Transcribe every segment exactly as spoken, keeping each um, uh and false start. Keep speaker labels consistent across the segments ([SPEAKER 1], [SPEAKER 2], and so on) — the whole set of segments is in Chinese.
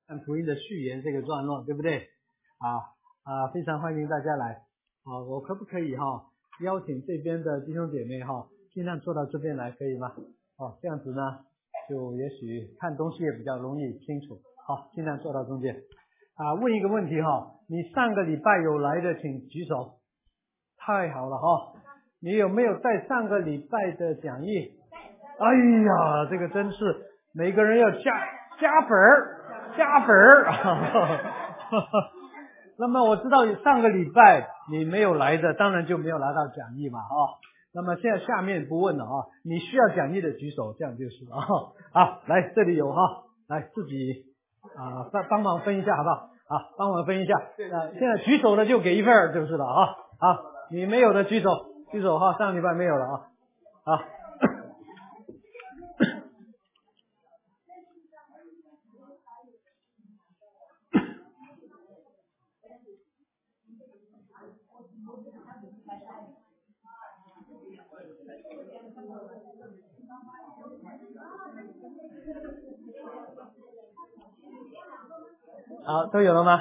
[SPEAKER 1] 看福音的序言这个段落，对不对？啊啊，非常欢迎大家来。啊，我可不可以哈、哦、邀请这边的弟兄姐妹哈、哦，尽量坐到这边来，可以吗？哦，这样子呢，就也许看东西也比较容易清楚。好，尽量坐到中间。啊，问一个问题哈、哦，你上个礼拜有来的请举手。太好了哈、哦，你有没有在上个礼拜的讲义？哎呀，这个真是每个人要加加本儿。加分儿，那么我知道上个礼拜你没有来的，当然就没有拿到讲义嘛啊、哦。那么现在下面不问了啊，你需要讲义的举手，这样就是啊。好，来这里有哈，来自己啊帮帮忙分一下好不好？啊，帮忙分一下。啊，现在举手的就给一份就是了啊。好，你没有的举手，举手哈，上礼拜没有了啊。好。好，都有了吗？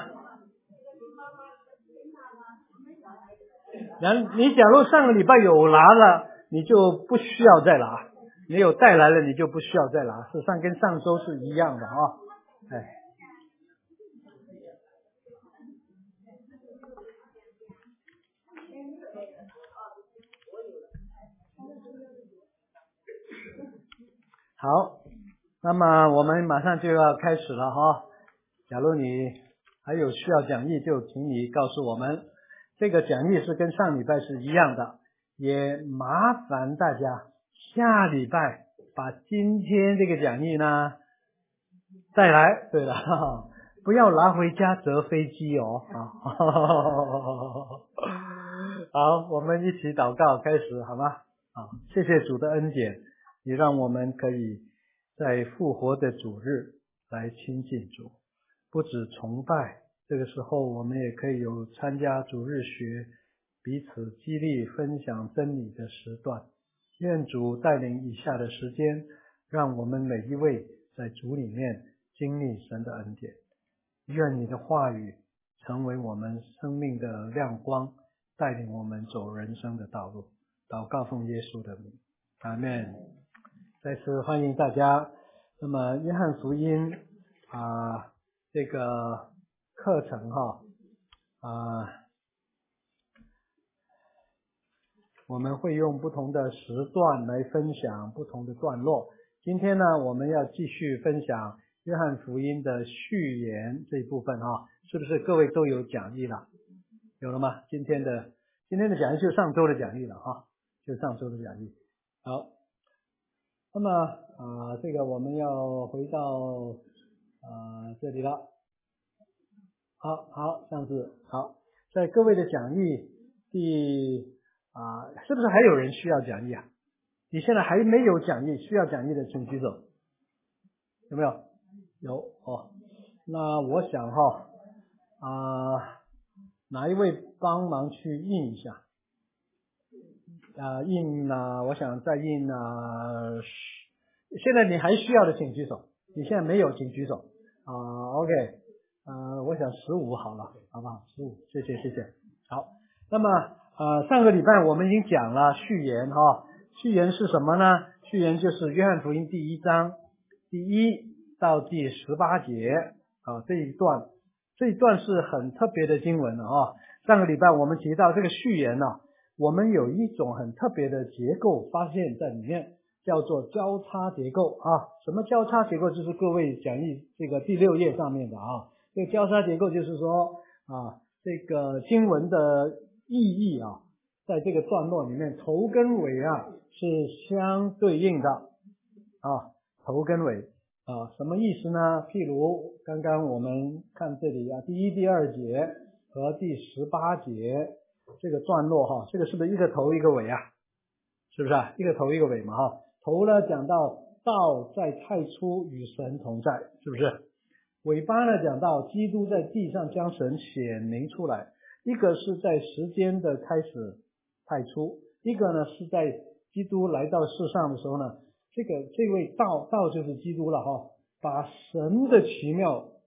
[SPEAKER 1] 然你假如上个礼拜有拿了，你就不需要再拿；没有带来了，你就不需要再拿。事实上跟上周是一样的啊。哎，好，那么我们马上就要开始了哈。假如你还有需要讲义，就请你告诉我们。这个讲义是跟上礼拜是一样的，也麻烦大家下礼拜把今天这个讲义呢带来。对了，不要拿回家折飞机哦。好，我们一起祷告开始好吗？好，谢谢主的恩典，也让我们可以在复活的主日来亲近主，不止崇拜，这个时候我们也可以有参加主日学，彼此激励分享真理的时段。愿主带领以下的时间，让我们每一位在主里面经历神的恩典。愿你的话语成为我们生命的亮光，带领我们走人生的道路。祷告奉耶稣的名，阿们。再次欢迎大家。那么约翰福音啊，这个课程哈啊，我们会用不同的时段来分享不同的段落。今天呢，我们要继续分享约翰福音的序言这一部分哈，是不是各位都有讲义了？有了吗？今天的今天的讲义就上周的讲义了哈，就上周的讲义。好，那么啊、呃，这个我们要回到啊、呃、这里了。好好，这样子好，在各位的讲义第啊、呃，是不是还有人需要讲义啊？你现在还没有讲义，需要讲义的请举手，有没有？有哦。那我想哈啊、呃，哪一位帮忙去印一下？啊、呃，印啊、呃，我想再印啊、呃。现在你还需要的请举手，你现在没有请举手啊、呃。OK， 呃，我想十五好了，好不好？十五，谢谢谢谢。好，那么呃，上个礼拜我们已经讲了序言哈、哦，序言是什么呢？序言就是约翰福音第一章第一到第十八节啊，这一段，这一段是很特别的经文了啊。上个礼拜我们提到这个序言呢、啊，我们有一种很特别的结构发现在里面，叫做交叉结构啊。什么交叉结构？就是各位讲义这个第六页上面的啊。这个交叉结构就是说啊，这个经文的意义啊，在这个段落里面头跟尾啊是相对应的啊，头跟尾啊，什么意思呢？譬如刚刚我们看这里啊，第一、第二节和第十八节这个段落哈、啊，这个是不是一个头一个尾啊？是不是啊？一个头一个尾嘛哈。头呢讲到道在太初与神同在，是不是？尾巴呢讲到基督在地上将神显明出来，一个是在时间的开始太初，一个呢是在基督来到世上的时候呢，这个这位道道就是基督了哈，把神的奇妙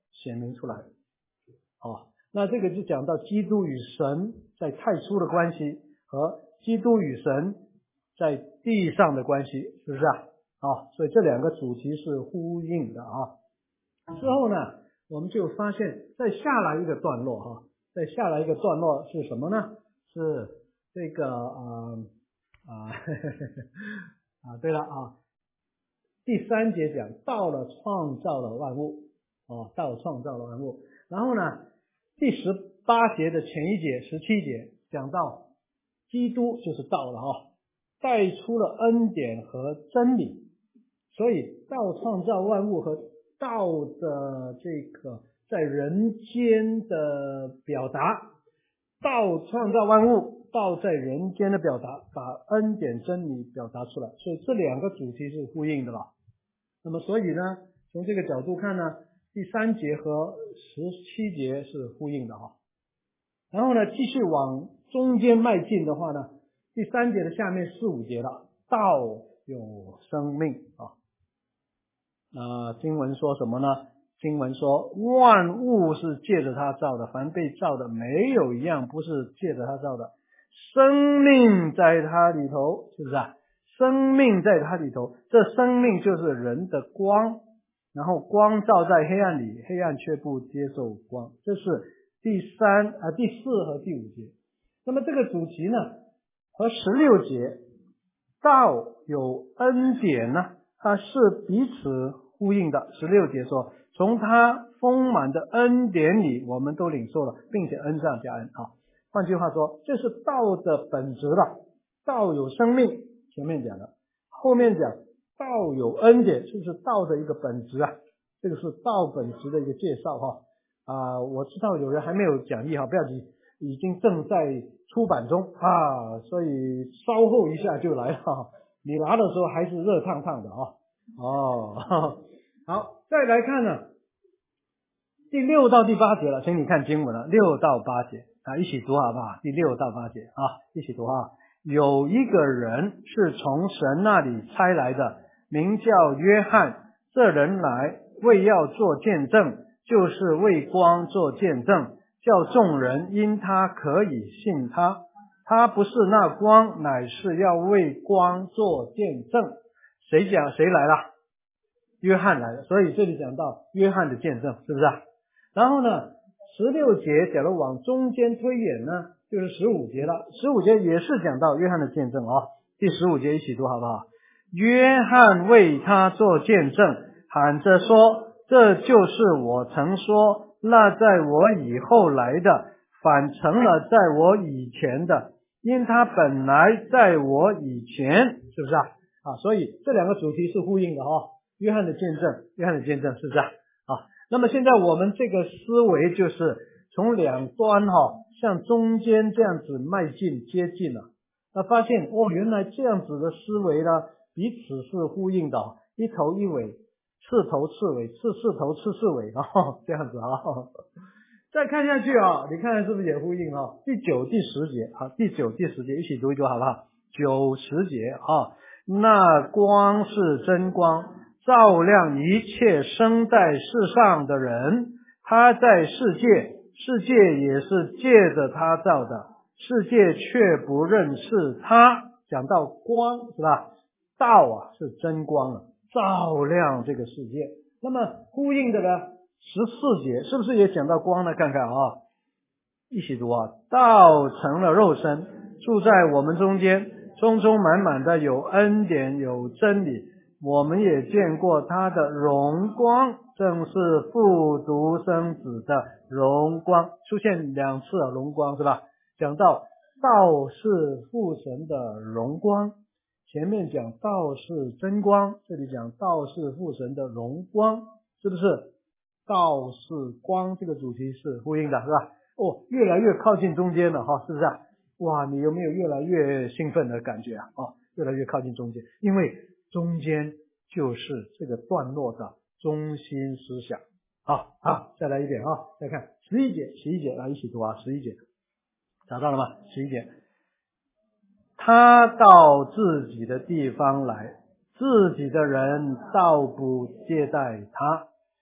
[SPEAKER 1] 显明出来。哦，那这个就讲到基督与神在太初的关系和基督与神在地上的关系，是不是啊？哦，所以这两个主题是呼应的啊。之后呢，我们就发现再下来一个段落哈，再下来一个段落是什么呢？是这个呃啊啊对了啊，第三节讲到了创造了万物哦，到了创造了万物。然后呢，第十八节的前一节十七节讲到基督就是道了哈，带出了恩典和真理。所以道创造万物和道的这个在人间的表达，道创造万物，道在人间的表达，把恩典真理表达出来，所以这两个主题是呼应的了。那么所以呢，从这个角度看呢，第三节和十七节是呼应的啊。然后呢，继续往中间迈进的话呢，第三节的下面四五节了，道有生命啊。呃，经文说什么呢？经文说万物是借着他造的，凡被造的没有一样不是借着他造的，生命在他里头，是不是啊？生命在他里头，这生命就是人的光，然后光照在黑暗里，黑暗却不接受光，这是第三啊第四和第五节。那么这个主题呢，和十六节道有恩典呢，它是彼此呼应的。十六节说，从他丰满的恩典里，我们都领受了，并且恩上加恩啊。换句话说，这是道的本质了。道有生命，前面讲的，后面讲道有恩典，是不是道的一个本质啊？这个是道本质的一个介绍哈。啊，我知道有人还没有讲义哈，不要急，已经正在出版中啊，所以稍后一下就来了。你拿的时候还是热烫烫的啊。哦，好，再来看呢，第六到第八节了，请你看经文了，六到八节啊，一起读好不好？第六到八节啊，一起读啊。有一个人是从神那里差来的，名叫约翰，这人来为要做见证，就是为光做见证，叫众人因他可以信他。他不是那光，乃是要为光做见证。谁讲谁来了？约翰来了，所以这里讲到约翰的见证，是不是啊？然后呢，十六节假如往中间推演呢，就是十五节了。十五节也是讲到约翰的见证啊。第十五节一起读好不好？约翰为他做见证，喊着说，这就是我曾说，那在我以后来的，反成了在我以前的，因他本来在我以前，是不是啊？啊，所以这两个主题是呼应的哦。约翰的见证，约翰的见证，是不是啊？啊，那么现在我们这个思维就是从两端哈、哦，向中间这样子迈进接近了。那发现哦，原来这样子的思维呢，彼此是呼应的，一头一尾，刺头刺尾，刺刺头刺刺尾哦，这样子啊、哦。再看下去啊、哦，你看是不是也呼应啊？第九、第十节，好，第九、第十节一起读一读好不好？九十节啊，那光是真光，照亮一切生在世上的人，他在世界，世界也是借着他造的，世界却不认识他。讲到光是吧？道啊是真光啊，照亮这个世界。那么呼应的呢，十四节是不是也讲到光呢？看看啊，一起读啊，道成了肉身，住在我们中间，充充满满的有恩典有真理。我们也见过他的荣光，正是父独生子的荣光，出现两次啊，荣光是吧？讲到道是父神的荣光，前面讲道是真光，这里讲道是父神的荣光，是不是？道是光，这个主题是呼应的，是吧？哦，越来越靠近中间了哈，是不是啊？哇，你有没有越来越兴奋的感觉啊？哦，越来越靠近中间，因为中间就是这个段落的中心思想。好，好，再来一遍啊，再看十一节，十一节来一起读啊，十一节找到了吗？十一节，他到自己的地方来，自己的人倒不接待他。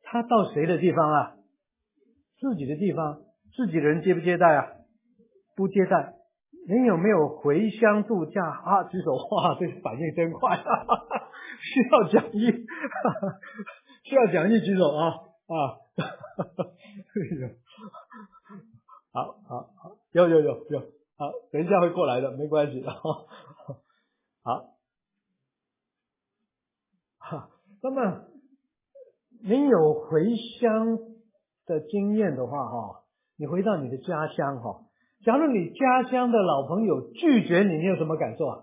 [SPEAKER 1] 他到谁的地方啊？自己的地方，自己的人接不接待啊？不接待。你有没有回乡度假啊？举手，哇，这个反应真快，哈哈哈，需要讲义，哈哈，需要讲义举手啊啊，哈哈，好好好，有有有有，好，等一下会过来的，没关系，好，好，那么您有回乡的经验的话哈，你回到你的家乡哈。假如你家乡的老朋友拒绝你，你有什么感受啊？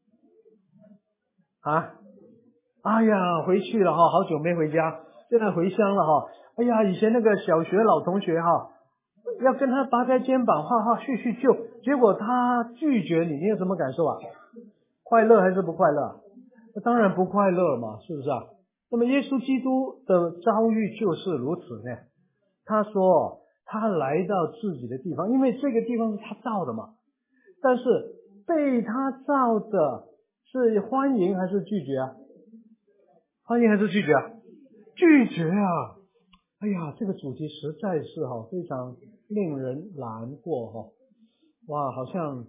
[SPEAKER 1] 啊，哎呀，回去了哈，好久没回家，现在回乡了哈。哎呀，以前那个小学老同学哈，要跟他拔开肩膀，哈哈叙叙旧，结果他拒绝你，你有什么感受啊？快乐还是不快乐？那当然不快乐嘛，是不是啊？那么耶稣基督的遭遇就是如此呢。他说他来到自己的地方，因为这个地方是他造的嘛。但是被他造的是欢迎还是拒绝啊？欢迎还是拒绝啊？拒绝啊！哎呀，这个主题实在是哈、哦、非常令人难过哈、哦。哇，好像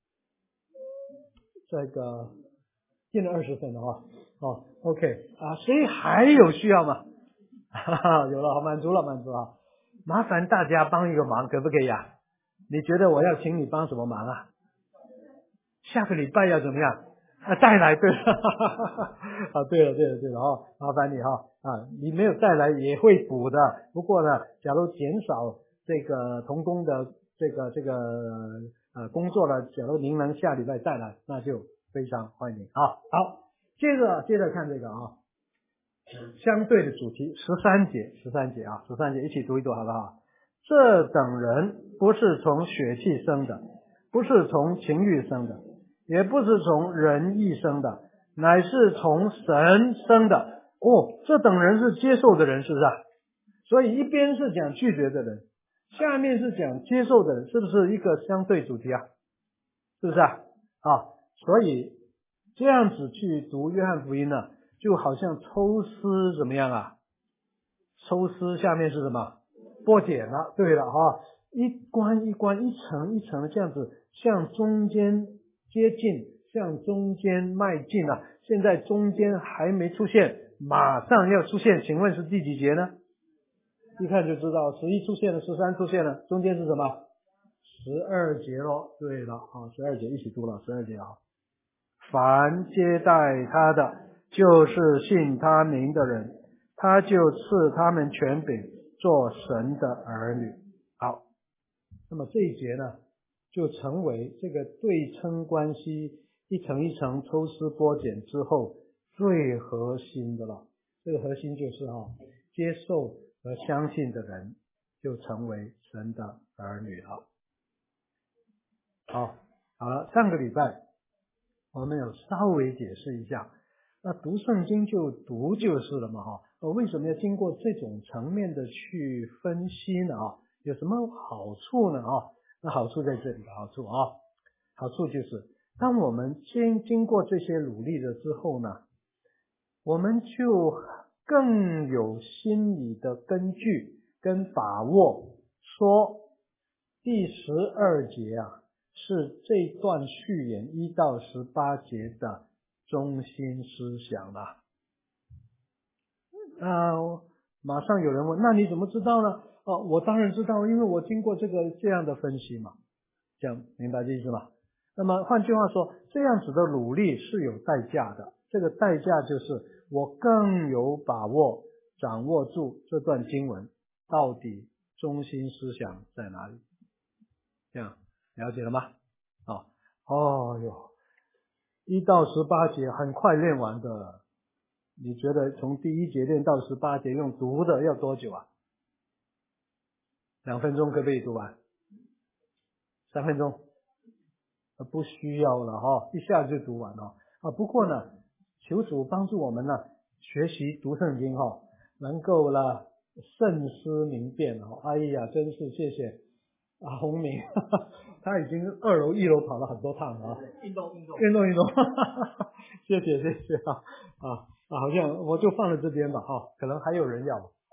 [SPEAKER 1] 这个进了二十分了哈。哦 ，OK 啊，所以还有需要吗？哈哈，有了，满足了，满足了。麻烦大家帮一个忙，可不可以啊？你觉得我要请你帮什么忙啊？下个礼拜要怎么样？啊，带来，对了，啊，对了，对了，对了，哦，麻烦你哈，啊，你没有带来也会补的。不过呢，假如减少这个同工的这个这个呃工作了，假如您能下礼拜带来，那就非常欢迎啊。好，接着接着看这个啊。相对的主题十三节，十三节啊，十三节一起读一读好不好？这等人不是从血气生的，不是从情欲生的，也不是从人意生的，乃是从神生的。哦，这等人是接受的人，是不是啊？所以一边是讲拒绝的人，下面是讲接受的人，是不是一个相对主题啊？是不是啊？啊，所以这样子去读约翰福音呢，就好像抽丝怎么样啊？抽丝下面是什么？剥茧了。对了哈，一关一关，一层一层的这样子向中间接近，向中间迈进了。现在中间还没出现，马上要出现，请问是第几节呢？一看就知道，十一出现了，十三出现了，中间是什么？十二节咯。对了啊，十二节一起读了，十二节啊。凡接待他的，就是信他名的人，他就赐他们权柄做神的儿女。好，那么这一节呢，就成为这个对称关系一层一层抽丝剥茧之后最核心的了。这个核心就是啊，接受和相信的人就成为神的儿女了。好，好了，上个礼拜我们有稍微解释一下，那读圣经就读就是了嘛哈。我为什么要经过这种层面的去分析呢啊？有什么好处呢啊？那好处在这里的好处啊，好处就是当我们经经过这些努力了之后呢，我们就更有心理的根据跟把握，说第十二节啊是这段序言一到十八节的中心思想了。呃，马上有人问，那你怎么知道呢？哦，我当然知道，因为我经过这个这样的分析嘛。这样明白这意思吗？那么换句话说，这样子的努力是有代价的，这个代价就是我更有把握掌握住这段经文到底中心思想在哪里。这样了解了吗？哦，哦哟，一到十八节很快练完的。你觉得从第一节练到十八节用读的要多久啊？两分钟可不可以读完？三分钟？不需要了哈，一下就读完了啊。不过呢，求主帮助我们呢，学习读圣经哈，能够呢慎思明辨哈。哎呀，真是谢谢啊，洪明，哈哈，他已经二楼一楼跑了很多趟啊，运动运动运动运动，哈哈，谢谢谢谢啊啊啊，好像我就放在这边吧哈，可能还有人要。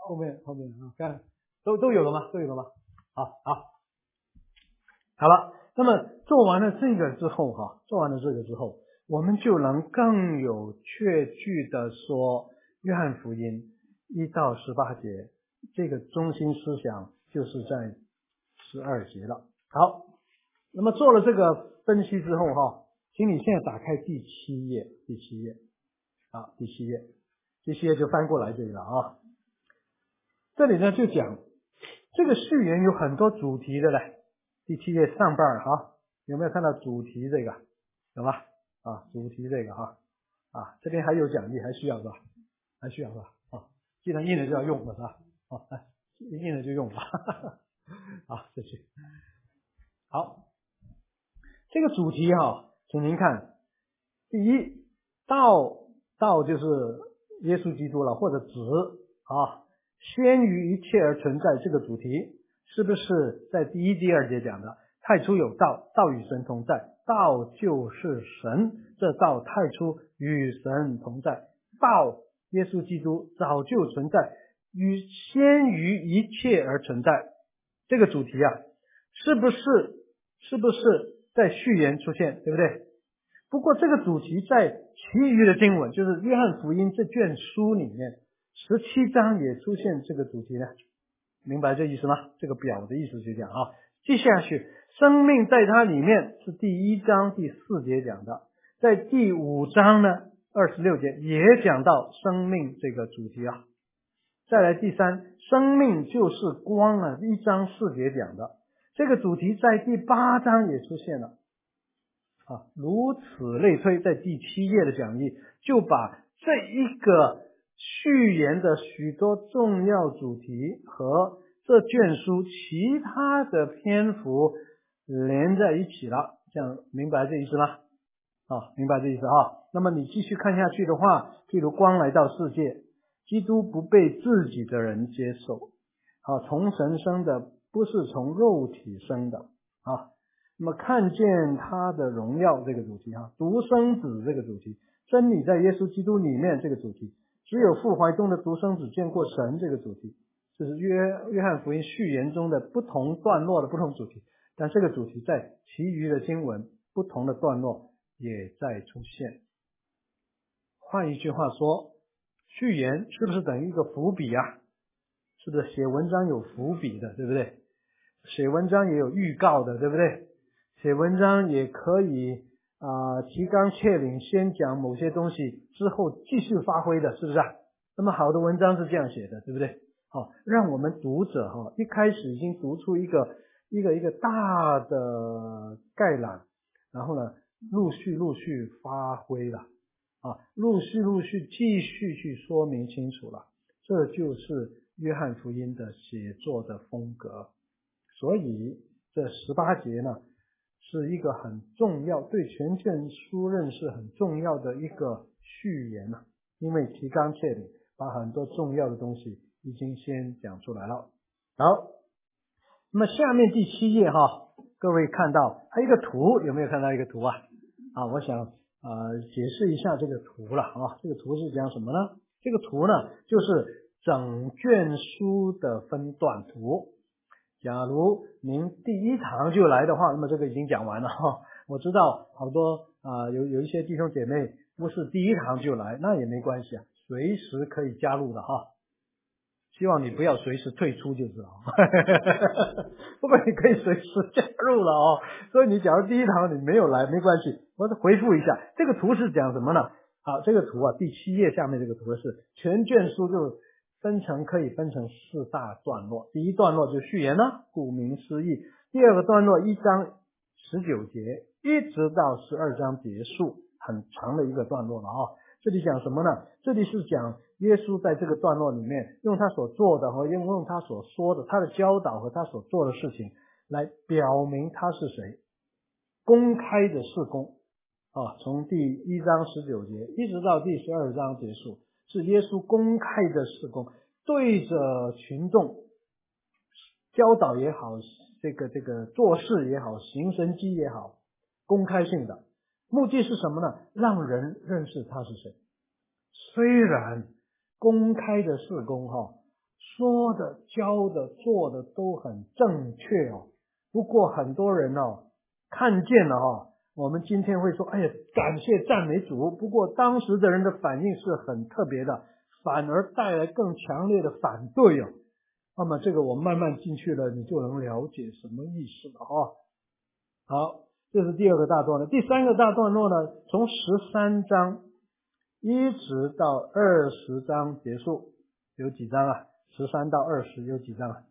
[SPEAKER 1] 后面后面啊，看都都有了吗？都有了吗？好好好了。那么做完了这个之后哈，做完了这个之后，我们就能更有确据的说，约翰福音一到十八节这个中心思想就是在十二节了。好，那么做了这个分析之后哈，请你现在打开第七页，第七页啊，第七页，第七页就翻过来这里了啊。这里呢就讲这个序言有很多主题的嘞。第七页上半哈，有没有看到主题这个？有吗？啊，主题这个哈，啊，这边还有奖励，还需要是吧？还需要是吧？啊，既然印了就要用了是吧？啊，来，印了就用吧。好，谢谢。好，这个主题哈，请您看，第一，道道就是耶稣基督了，或者子啊，先于一切而存在，这个主题是不是在第一、第二节讲的？太初有道，道与神同在，道就是神，这道太初与神同在，道耶稣基督早就存在，与先于一切而存在。这个主题啊，是不是是不是在序言出现，对不对？不过这个主题在其余的经文，就是约翰福音这卷书里面十七章也出现这个主题呢，明白这意思吗？这个表的意思就这样啊。接下去生命在它里面是第一章第四节讲的，在第五章呢二十六节也讲到生命这个主题啊。再来第三，生命就是光啊，一章四节讲的这个主题在第八章也出现了啊，如此类推，在第七页的讲义就把这一个序言的许多重要主题和这卷书其他的篇幅连在一起了，这样明白这意思吗？啊，明白这意思啊。那么你继续看下去的话，譬如光来到世界，基督不被自己的人接受啊，从神生的，不是从肉体生的啊。那么看见他的荣耀这个主题啊，独生子这个主题，真理在耶稣基督里面这个主题，只有父怀中的独生子见过神这个主题，这是约约翰福音序言中的不同段落的不同主题，但这个主题在其余的经文不同的段落也在出现。换一句话说，序言是不是等于一个伏笔啊？是不是写文章有伏笔的，对不对？写文章也有预告的，对不对？写文章也可以啊、呃、提纲挈领，先讲某些东西之后继续发挥的，是不是啊？那么好的文章是这样写的，对不对？好，让我们读者哈一开始已经读出一个一个一个大的概览，然后呢陆续陆续发挥了啊，陆续陆续继续去说明清楚了，这就是约翰福音的写作的风格。所以这十八节呢是一个很重要，对全卷书认识很重要的一个序言啊，因为提纲挈领，把很多重要的东西已经先讲出来了。好，那么下面第七页哈，各位看到还有一个图，有没有看到一个图啊？啊，我想呃解释一下这个图了啊。这个图是讲什么呢？这个图呢就是整卷书的分段图。假如您第一堂就来的话，那么这个已经讲完了哈。我知道好多啊、呃、有有一些弟兄姐妹不是第一堂就来，那也没关系啊，随时可以加入的哈。希望你不要随时退出就是了，不过你可以随时加入了哦。所以你假如第一堂你没有来没关系，我回复一下，这个图是讲什么呢？好，这个图啊，第七页下面这个图是全卷书就分成可以分成四大段落。第一段落就序言了，顾名思义。第二个段落一章十九节一直到十二章结束，很长的一个段落了啊。这里讲什么呢？这里是讲耶稣在这个段落里面用他所做的和用他所说的，他的教导和他所做的事情来表明他是谁，公开的事工啊，从第一章十九节一直到第十二章结束，是耶稣公开的事工，对着群众教导也好，这个这个做事也好，行神迹也好，公开性的，目的是什么呢？让人认识他是谁。虽然公开的事工哈说的、教的、做的都很正确哦。不过很多人哦看见了哦，我们今天会说，哎呀，感谢赞美主。不过当时的人的反应是很特别的，反而带来更强烈的反对哦。那么这个我慢慢进去了，你就能了解什么意思了哦。好，这是第二个大段落。第三个大段落呢，从十三章一直到二十章结束，有几章啊？十三到二十有几章啊？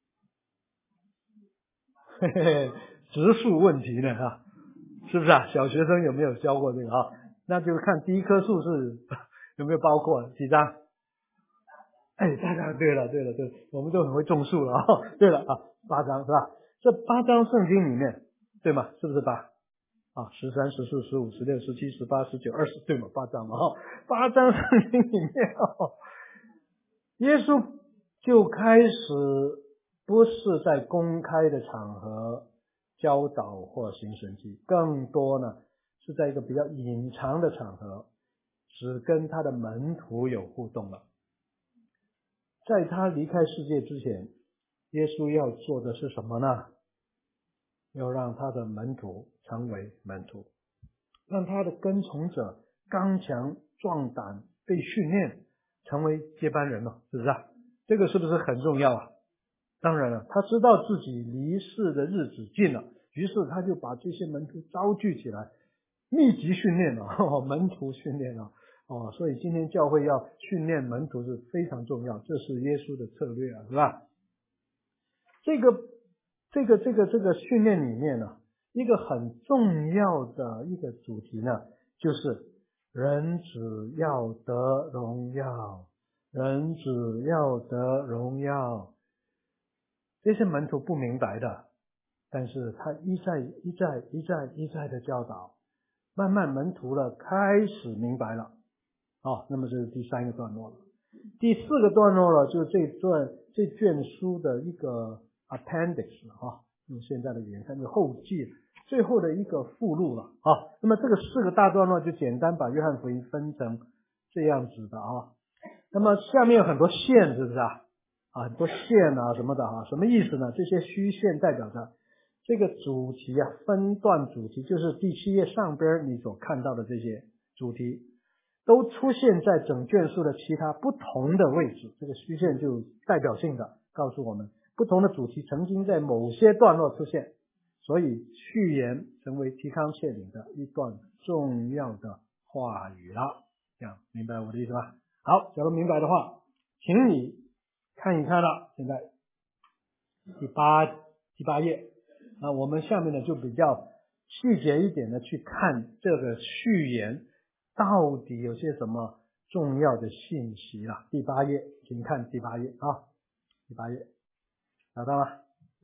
[SPEAKER 1] 嘿嘿嘿，植树问题呢啊，是不是啊？小学生有没有教过这个啊？那就看第一棵树是有没有包括几章？哎，大家对了对了对了，我们都很会种树了啊。对了啊，八章是吧？这八章圣经里面，对吗？是不是八？啊，十三、十四、十五、十六、十七、十八、十九、二十，对吗？八章嘛哈，八章圣经里面哦，耶稣就开始不是在公开的场合教导或行神迹，更多呢是在一个比较隐藏的场合，只跟他的门徒有互动了。在他离开世界之前，耶稣要做的是什么呢？要让他的门徒成为门徒，让他的跟从者刚强壮胆，被训练成为接班人了，是不是啊？这个是不是很重要啊？当然了，他知道自己离世的日子近了，于是他就把这些门徒召聚起来，密集训练了，哦，门徒训练了哦，所以今天教会要训练门徒是非常重要，这是耶稣的策略啊，是吧？这个这个这个这个训练里面呢，一个很重要的一个主题呢，就是人只要得荣耀，人只要得荣耀。这些门徒不明白的，但是他一再一再一再一再的教导，慢慢门徒了开始明白了。哦，那么这是第三个段落了。第四个段落了，就是这段这卷书的一个 appendix 啊，用现在的语言看，就后记，最后的一个附录了啊。那么这个四个大段落就简单把约翰福音分成这样子的啊。那么下面有很多线，是不是啊？啊，很多线啊什么的啊，什么意思呢？这些虚线代表着这个主题啊，分段主题，就是第七页上边你所看到的这些主题，都出现在整卷书的其他不同的位置。这个虚线就代表性的告诉我们，不同的主题曾经在某些段落出现，所以序言成为提纲挈领的一段重要的话语了。这样明白我的意思吧？好，假如明白的话，请你看一看了。现在第八第八页啊，我们下面呢就比较细节一点的去看这个序言到底有些什么重要的信息了。第八页，请看第八页啊，第八页找到了。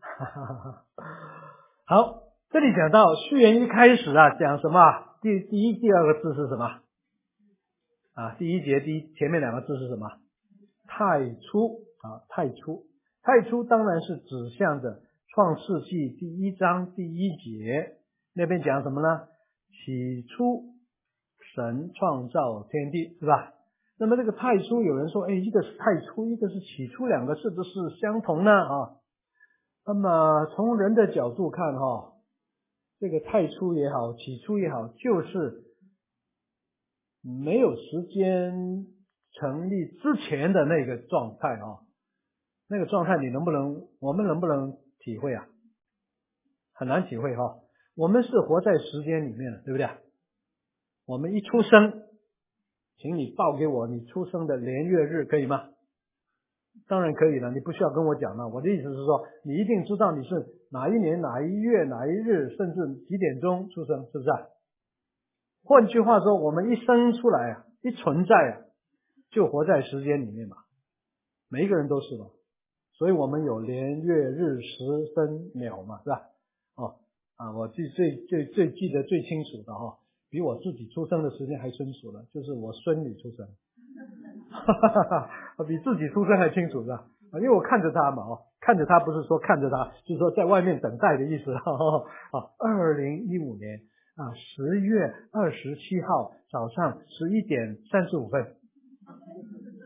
[SPEAKER 1] 好，这里讲到序言一开始啊，讲什么？第第一、第二个字是什么？啊，第一节第一前面两个字是什么？太初啊，太初，太初当然是指向着创世纪第一章第一节，那边讲什么呢？起初神创造天地，是吧？那么这个太初，有人说，哎，一个是太初，一个是起初，两个是不是相同呢？啊，那么从人的角度看哈、哦，这个太初也好，起初也好，就是没有时间成立之前的那个状态啊，那个状态你能不能，我们能不能体会啊？很难体会哈。我们是活在时间里面的，对不对？我们一出生，请你报给我你出生的年月日，可以吗？当然可以了，你不需要跟我讲了。我的意思是说，你一定知道你是哪一年哪一月哪一日，甚至几点钟出生，是不是啊？换句话说，我们一生出来啊，一存在啊，就活在时间里面嘛，每一个人都是嘛，所以我们有年月日时分秒嘛，是吧？哦啊，我记最最最记得最清楚的哈、哦，比我自己出生的时间还清楚的，就是我孙女出生，哈哈哈，比自己出生还清楚的，因为我看着他嘛，哦，看着他不是说看着他，就是说在外面等待的意思，哈哈啊，二零一五年啊十月二十七号早上十一点三十五分。哦，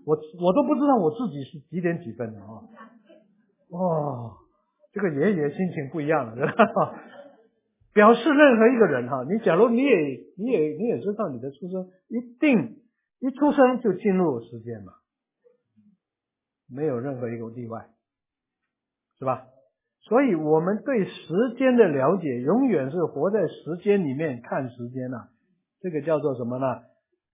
[SPEAKER 1] 我我都不知道我自己是几点几分的啊。哦，这个爷爷心情不一样了，对吧？表示任何一个人哈，你假如你也你也你也知道你的出生一定一出生就进入时间嘛，没有任何一个例外，是吧？所以我们对时间的了解永远是活在时间里面看时间啊，这个叫做什么呢？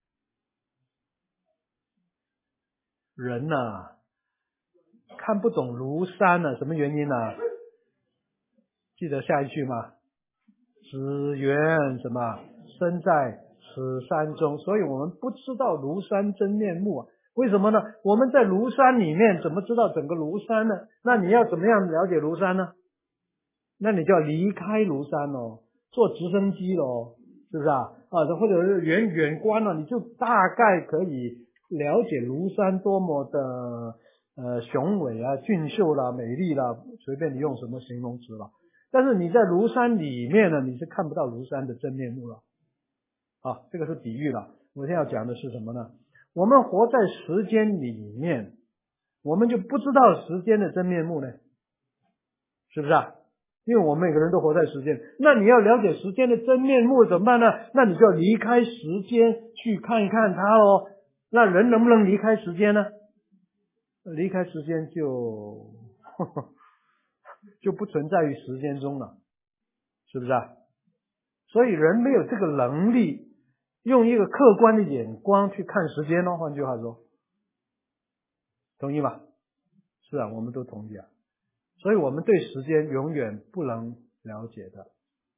[SPEAKER 1] 人呐、啊，看不懂庐山呢、啊，什么原因呢、啊？记得下一句吗？只缘什么身在此山中，所以我们不知道庐山真面目啊。为什么呢？我们在庐山里面怎么知道整个庐山呢？那你要怎么样了解庐山呢？那你就要离开庐山哦，坐直升机哦，是不是啊？啊，或者是远远观了，你就大概可以了解庐山多么的呃雄伟啊、俊秀啦、美丽啦，随便你用什么形容词了。但是你在庐山里面呢，你是看不到庐山的真面目了。啊，这个是比喻了。我现在要讲的是什么呢？我们活在时间里面，我们就不知道时间的真面目呢，是不是啊？因为我们每个人都活在时间，那你要了解时间的真面目怎么办呢？那你就要离开时间去看一看它哦。那人能不能离开时间呢？离开时间就呵呵就不存在于时间中了，是不是啊？所以人没有这个能力用一个客观的眼光去看时间哦，换句话说，同意吗？是啊，我们都同意啊。所以我们对时间永远不能了解的，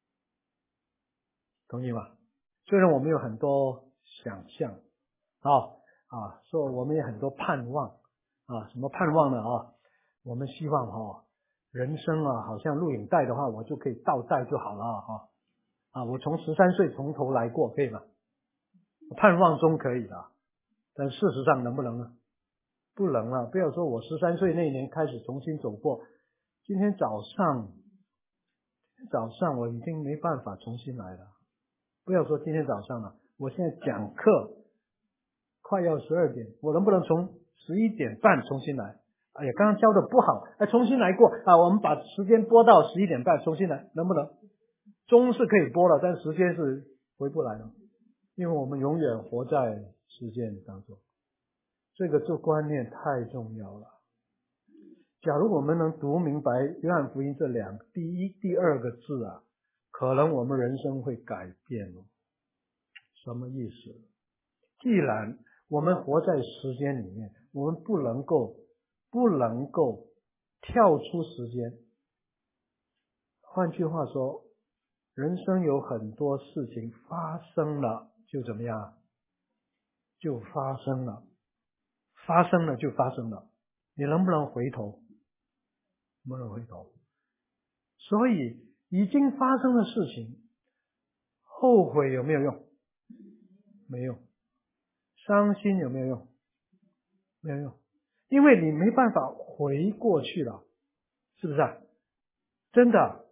[SPEAKER 1] 同意吗？虽然我们有很多想象啊啊，说我们有很多盼望啊，什么盼望呢啊？我们希望哈、啊，人生啊，好像录影带的话，我就可以倒带就好了哈啊，我从十三岁从头来过，可以吗？盼望中可以的，但事实上能不能呢？不能了。不要说我十三岁那年开始重新走过，今天早上早上我已经没办法重新来了。不要说今天早上了，我现在讲课快要十二点，我能不能从十一点半重新来？哎呀，刚刚教的不好，哎，重新来过啊！我们把时间拨到十一点半，重新来，能不能？钟是可以拨了，但时间是回不来了，因为我们永远活在时间当中。这个这观念太重要了。假如我们能读明白约翰福音这两个第一、第二个字啊，可能我们人生会改变哦。什么意思？既然我们活在时间里面，我们不能够不能够跳出时间。换句话说，人生有很多事情发生了就怎么样？就发生了，发生了就发生了，你能不能回头？不能回头。所以已经发生的事情，后悔有没有用？没用。伤心有没有用？没有用，因为你没办法回过去了，是不是啊？真的，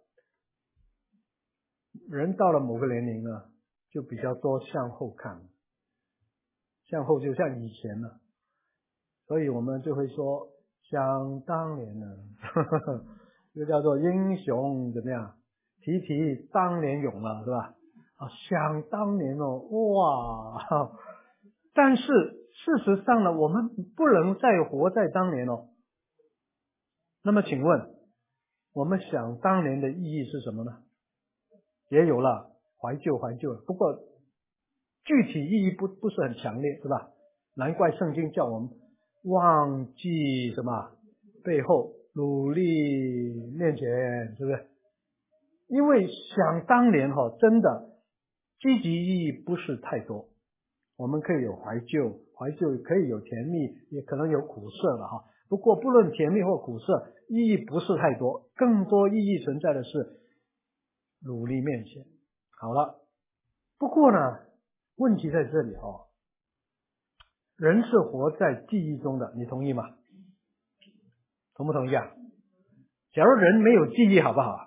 [SPEAKER 1] 人到了某个年龄呢，就比较多向后看，向后就像以前了，所以我们就会说，想当年呢，呵呵呵，就叫做英雄怎么样？提提当年勇了，是吧？啊，想当年哦，哇！但是事实上呢，我们不能再活在当年哦。那么请问，我们想当年的意义是什么呢？也有了，怀旧怀旧了，不过具体意义不不是很强烈，是吧？难怪圣经叫我们忘记什么背后，努力面前，是不是？因为想当年哈、哦，真的积极意义不是太多。我们可以有怀旧，怀旧可以有甜蜜，也可能有苦涩了哈。不过不论甜蜜或苦涩，意义不是太多，更多意义存在的是努力面前。好了，不过呢，问题在这里哦，人是活在记忆中的，你同意吗？同不同意啊？假如人没有记忆，好不好？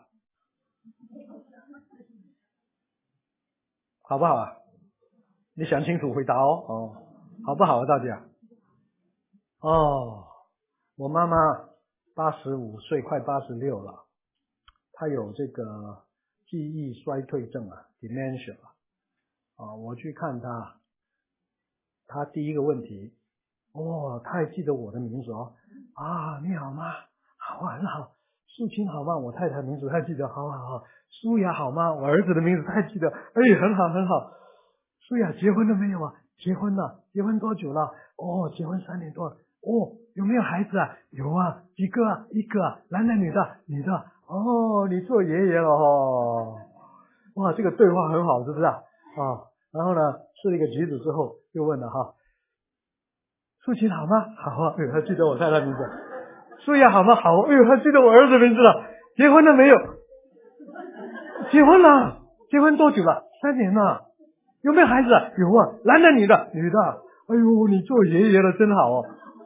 [SPEAKER 1] 好不好啊？你想清楚回答哦。哦，好不好啊，大家？ 哦，我妈妈八十五岁，快八十六了，她有这个记忆衰退症啊 ，dementia 啊，我去看她，她第一个问题，哦，她还记得我的名字哦，啊，你好吗？好啊，很好。素清好吗？我太太名字她记得，好好好。舒雅好吗？我儿子的名字她记得，哎，很好很好。舒雅结婚了没有啊？结婚了，结婚多久了？哦，结婚三年多了。哦，有没有孩子啊？有啊，几个啊？一个啊，男的女的？女的。哦，你做爷爷了哦。哇，这个对话很好，是不是啊？啊，然后呢，吃了一个橘子之后，又问了哈，素琴好吗？好啊，哎，他记得我太太名字。舒雅好吗？好，哎呦，他记得我儿子名字了。结婚了没有？结婚了，结婚多久了？三年了。有没有孩子？有啊，男的女的？女的。哎呦，你做爷爷了，真好哦。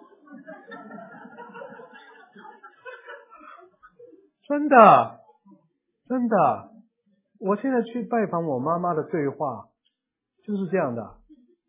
[SPEAKER 1] 真的，真的。我现在去拜访我妈妈的对话就是这样的，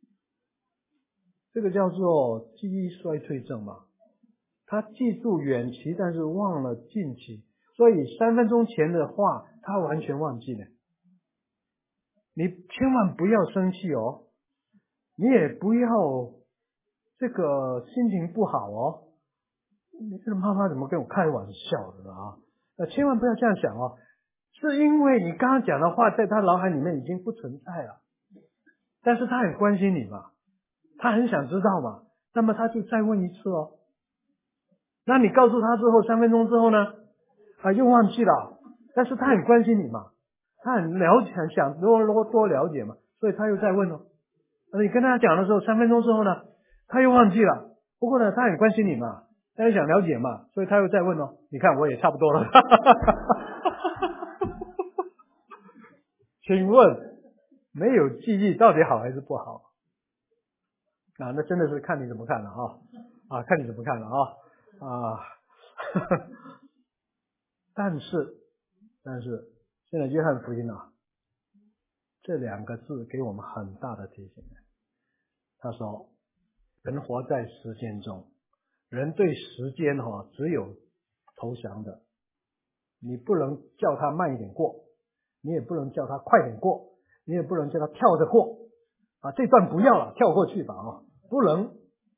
[SPEAKER 1] 这个叫做记忆衰退症嘛。他记住远期，但是忘了近期，所以三分钟前的话他完全忘记了。你千万不要生气哦，你也不要这个心情不好哦。你这个妈妈怎么跟我开玩笑的啊？那千万不要这样想哦，是因为你刚刚讲的话在他脑海里面已经不存在了，但是他很关心你嘛，他很想知道嘛，那么他就再问一次哦。那你告诉他之后，三分钟之后呢，啊又忘记了，但是他很关心你嘛，他很了解，很想多多多了解嘛，所以他又再问哦。那你跟他讲的时候，三分钟之后呢，他又忘记了，不过呢，他很关心你嘛，他也想了解嘛，所以他又再问哦。你看我也差不多了。请问没有记忆到底好还是不好啊？那真的是看你怎么看了啊啊，看你怎么看了啊啊。但是但是现在约翰福音啊，这两个字给我们很大的提醒。他说人活在时间中，人对时间哈、哦、只有投降的，你不能叫他慢一点过，你也不能叫他快点过，你也不能叫他跳着过啊，这段不要了，跳过去吧啊，不能。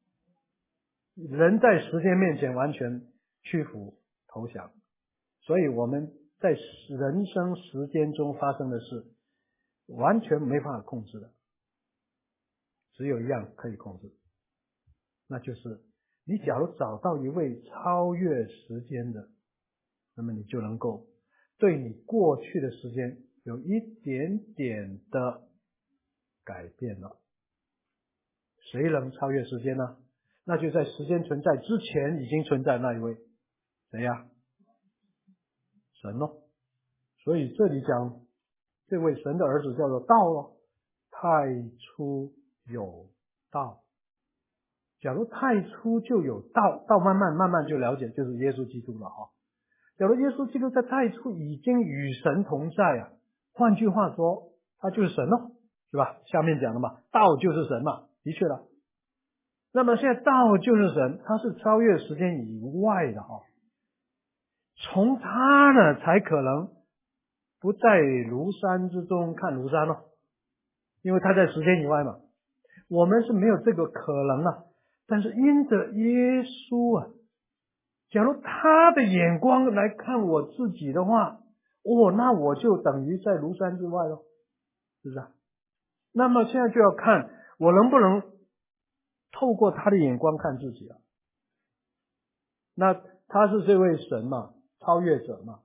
[SPEAKER 1] 人在时间面前完全屈服投降，所以我们在人生时间中发生的事完全没办法控制的，只有一样可以控制，那就是你假如找到一位超越时间的，那么你就能够对你过去的时间有一点点的改变了。谁能超越时间呢？那就在时间存在之前已经存在那一位，谁呀？神咯。所以这里讲这位神的儿子叫做道咯，太初有道。假如太初就有道，道慢慢慢慢就了解，就是耶稣基督了哈。假如耶稣基督在太初已经与神同在啊，换句话说，他就是神咯，是吧？下面讲的嘛，道就是神嘛，的确了。那么现在道就是神，他是超越时间以外的哈，从他呢才可能不在庐山之中看庐山咯，因为他在时间以外嘛。我们是没有这个可能啊，但是因着耶稣啊，假如他的眼光来看我自己的话，哦，那我就等于在庐山之外咯，是不是啊？那么现在就要看我能不能透过他的眼光看自己啊。那他是这位神嘛，超越者嘛，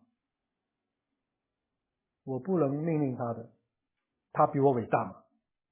[SPEAKER 1] 我不能命令他的，他比我伟大嘛。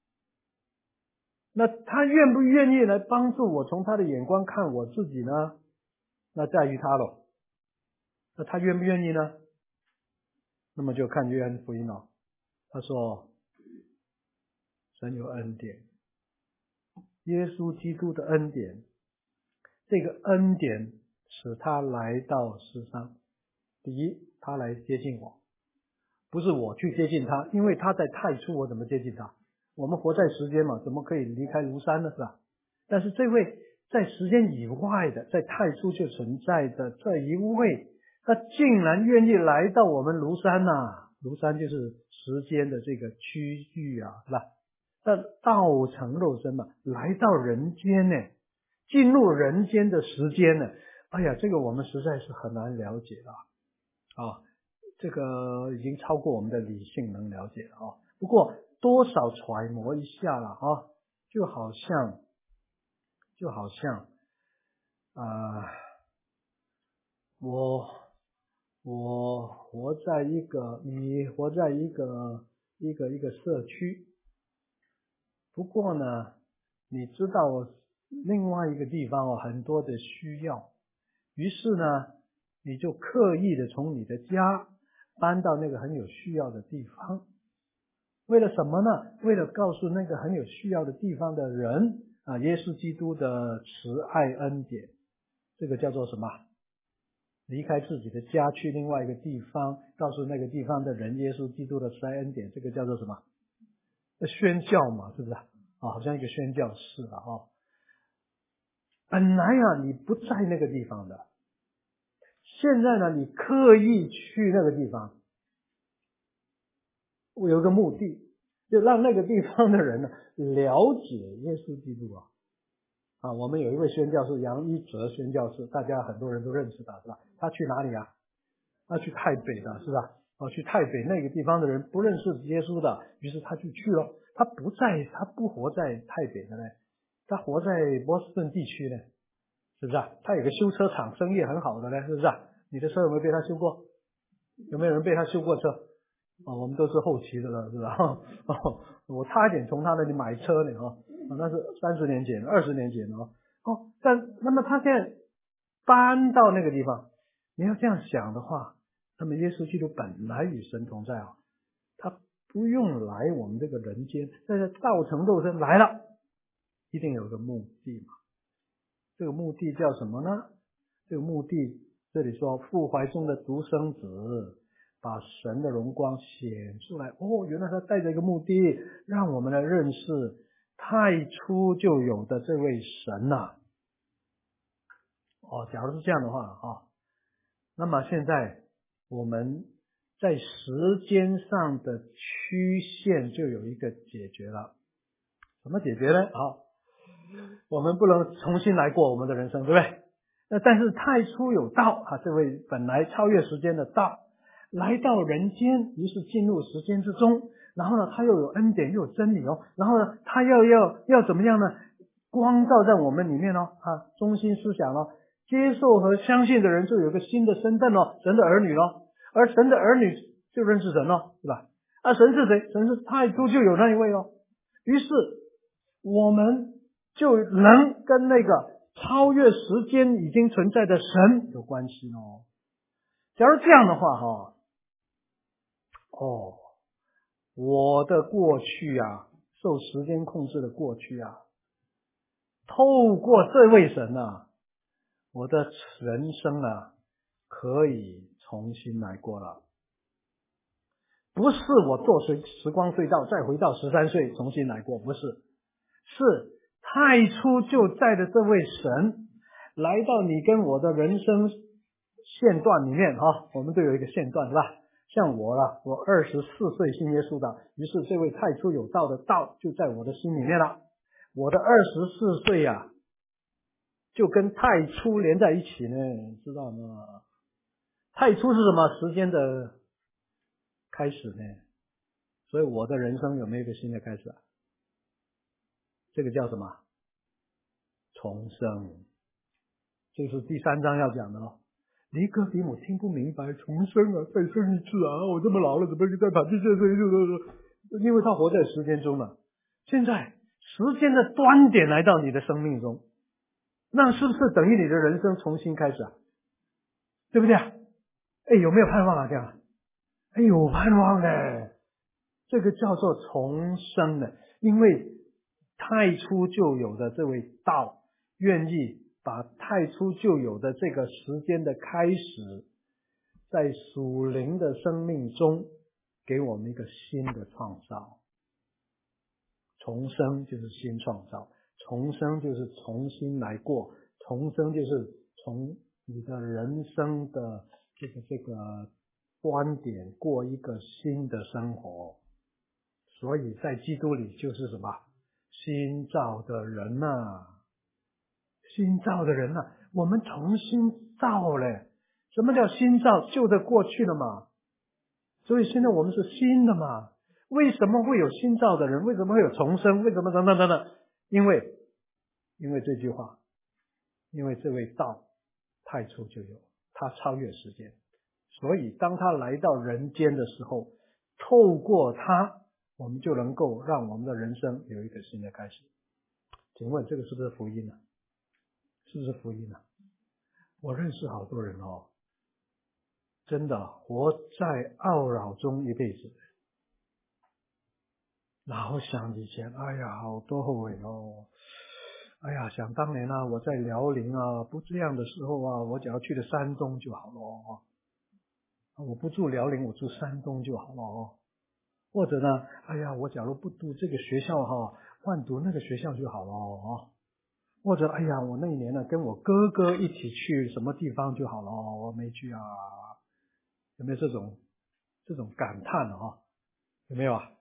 [SPEAKER 1] 那他愿不愿意来帮助我从他的眼光看我自己呢？那在于他了。那他愿不愿意呢？那么就看约翰福音了。他说神有恩典，耶稣基督的恩典，这个恩典使他来到世上。第一，他来接近我，不是我去接近他，因为他在太初，我怎么接近他？我们活在时间嘛，怎么可以离开庐山呢？是吧？但是这位在时间以外的，在太初就存在的这一位，他竟然愿意来到我们庐山啊，庐山就是时间的这个区域啊，是吧？那道成肉身嘛，来到人间呢，进入人间的时间呢，哎呀，这个我们实在是很难了解了啊，这个已经超过我们的理性能了解了啊。不过多少揣摩一下了啊，就好像就好像啊、呃，我我活在一个你活在一个一个一个社区，不过呢，你知道另外一个地方有很多的需要，于是呢，你就刻意的从你的家搬到那个很有需要的地方，为了什么呢？为了告诉那个很有需要的地方的人啊，耶稣基督的慈爱恩典，这个叫做什么？离开自己的家去另外一个地方，告诉那个地方的人耶稣基督的慈爱恩典，这个叫做什么？宣教嘛，是不是啊？好像一个宣教士啊。哦，本来啊你不在那个地方的，现在呢你刻意去那个地方，我有一个目的，就让那个地方的人呢了解耶稣基督啊。啊，我们有一位宣教士杨一哲宣教士，大家很多人都认识他，是吧？他去哪里啊？他去泰北的，是吧？哦，去泰北那个地方的人不认识耶稣的，于是他就去了。他不在，他不活在泰北的呢，他活在波士顿地区呢，是不是啊？他有个修车厂，生意很好的呢，是不是啊？你的车有没有被他修过？有没有人被他修过车？哦，我们都是后期的了，是吧？哦，我差一点从他那里买车呢，哦，那是三十年前、二十年前哦。哦，但那么他现在搬到那个地方，你要这样想的话，那么耶稣基督本来与神同在啊，他不用来我们这个人间，但是道成肉身来了，一定有个目的嘛。这个目的叫什么呢？这个目的这里说父怀中的独生子，把神的荣光显出来。哦，原来他带着一个目的，让我们来认识太初就有的这位神呐、啊。哦，假如是这样的话啊，那么现在我们在时间上的曲线就有一个解决了。怎么解决呢？好，我们不能重新来过我们的人生，对不对？那但是太初有道啊，这位本来超越时间的道来到人间，于是进入时间之中，然后呢他又有恩典又有真理哦，然后呢他要要要怎么样呢？光照在我们里面哦，啊，中心思想哦，接受和相信的人就有一个新的身份哦，神的儿女咯，而神的儿女就认识神咯，是吧？啊，神是谁？神是太初就有那一位哦，于是我们就能跟那个超越时间已经存在的神有关系哦。假如这样的话哈，哦，我的过去啊，受时间控制的过去啊，透过这位神啊，我的人生啊可以重新来过了。不是我坐时时光隧道再回到十三岁重新来过，不是，是太初就在的这位神来到你跟我的人生线段里面啊，我们都有一个线段是吧？像我啦，我二十四岁信耶稣的，于是这位太初有道的道就在我的心里面了。我的二十四岁啊，就跟太初连在一起呢，知道吗？太初是什么？时间的开始呢？所以我的人生有没有一个新的开始啊？这个叫什么？重生。这是第三章要讲的哦。尼哥底母听不明白，重生啊，再生一次啊！我这么老了，怎么再跑去这这？因为他活在时间中了。现在时间的端点来到你的生命中，那是不是等于你的人生重新开始啊？对不对啊？哎，有没有盼望啊？这样，哎，有盼望的。这个叫做重生的，因为太初就有的这位道，愿意把太初就有的这个时间的开始，在属灵的生命中给我们一个新的创造。重生就是新创造， 重生就是重新来过，重生就是从你的人生的这个这个观点过一个新的生活。所以在基督里就是什么？新造的人呐、啊，新造的人呐、啊，我们重新造嘞。什么叫新造？旧的过去了嘛。所以现在我们是新的嘛。为什么会有新造的人？为什么会有重生？为什么等等等等？因为因为这句话，因为这位道太初就有，他超越时间，所以当他来到人间的时候，透过他，我们就能够让我们的人生有一个新的开始。请问这个是不是福音呢、啊？是不是福音呢、啊？我认识好多人哦，真的活在懊恼中一辈子，然后想以前，哎呀，好多后悔哦。哎呀，想当年啊，我在辽宁啊，不这样的时候啊，我只要去了山东就好了哦。我不住辽宁，我住山东就好了哦。或者呢，哎呀，我假如不读这个学校哈，换读那个学校就好了哦。或者，哎呀，我那一年呢，跟我哥哥一起去什么地方就好了哦，我没去啊。有没有这种这种感叹啊？有没有啊？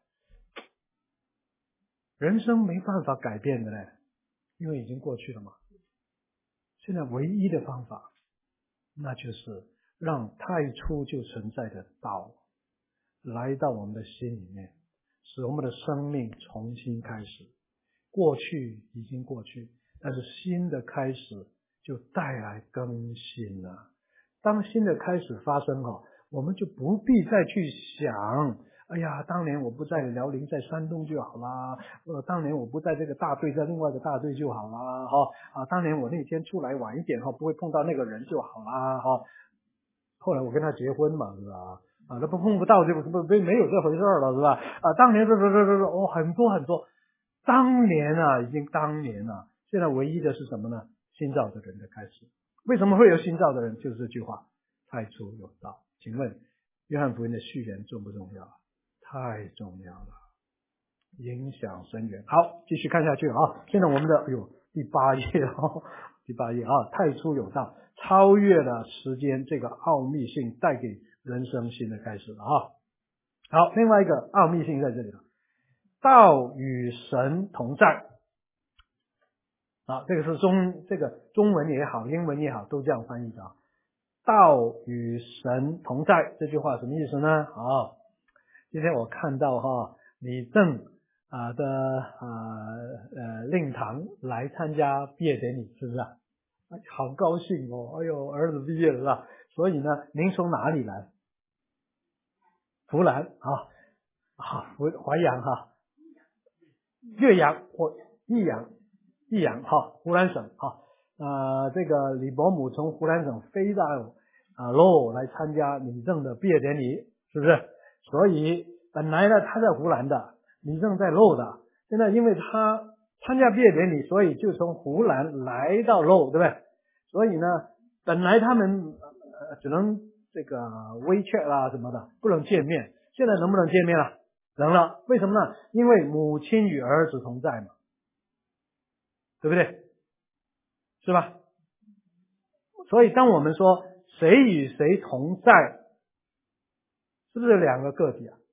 [SPEAKER 1] 人生没办法改变的嘞。因为已经过去了嘛，现在唯一的方法，那就是让太初就存在的道来到我们的心里面，使我们的生命重新开始。过去已经过去，但是新的开始就带来更新了。当新的开始发生后，我们就不必再去想，哎呀，当年我不在辽宁，在山东就好啦。呃，当年我不在这个大队，在另外一个大队就好啦。哈、哦、啊，当年我那天出来晚一点哈，不会碰到那个人就好啦。哈、哦，后来我跟他结婚嘛，是吧？啊，那不碰不到就不不没有这回事了，是吧？啊，当年这这这这哦，很多很多，当年啊，已经当年啊，现在唯一的是什么呢？新造的人的开始。为什么会有新造的人？就是这句话，太初有道。请问约翰福音的序言重不重要？太重要了，影响深远。好，继续看下去啊。现在我们的哎呦第八页哦，第八页啊，太初有道，超越了时间这个奥秘性，带给人生新的开始了啊。好，另外一个奥秘性在这里了，道与神同在。啊，这个是中这个中文也好，英文也好，都这样翻译的啊。道与神同在这句话什么意思呢？啊，今天我看到哈李正啊的啊呃令堂来参加毕业典礼，是不是啊？好高兴哦！哎呦，儿子毕业了是吧？所以呢，您从哪里来？湖南啊，好，淮淮阳哈，岳阳或益阳，益阳哈，湖南省哈。呃，这个李伯母从湖南省飞到啊喽来参加李正的毕业典礼，是不是？所以本来呢他在湖南的，李正在喽的，现在因为他参加毕业典礼，所以就从湖南来到喽，对不对？所以呢，本来他们呃只能这个微chat啦什么的，不能见面。现在能不能见面了？能了。为什么呢？因为母亲与儿子同在嘛，对不对？是吧？所以当我们说谁与谁同在，是不是两个个体啊？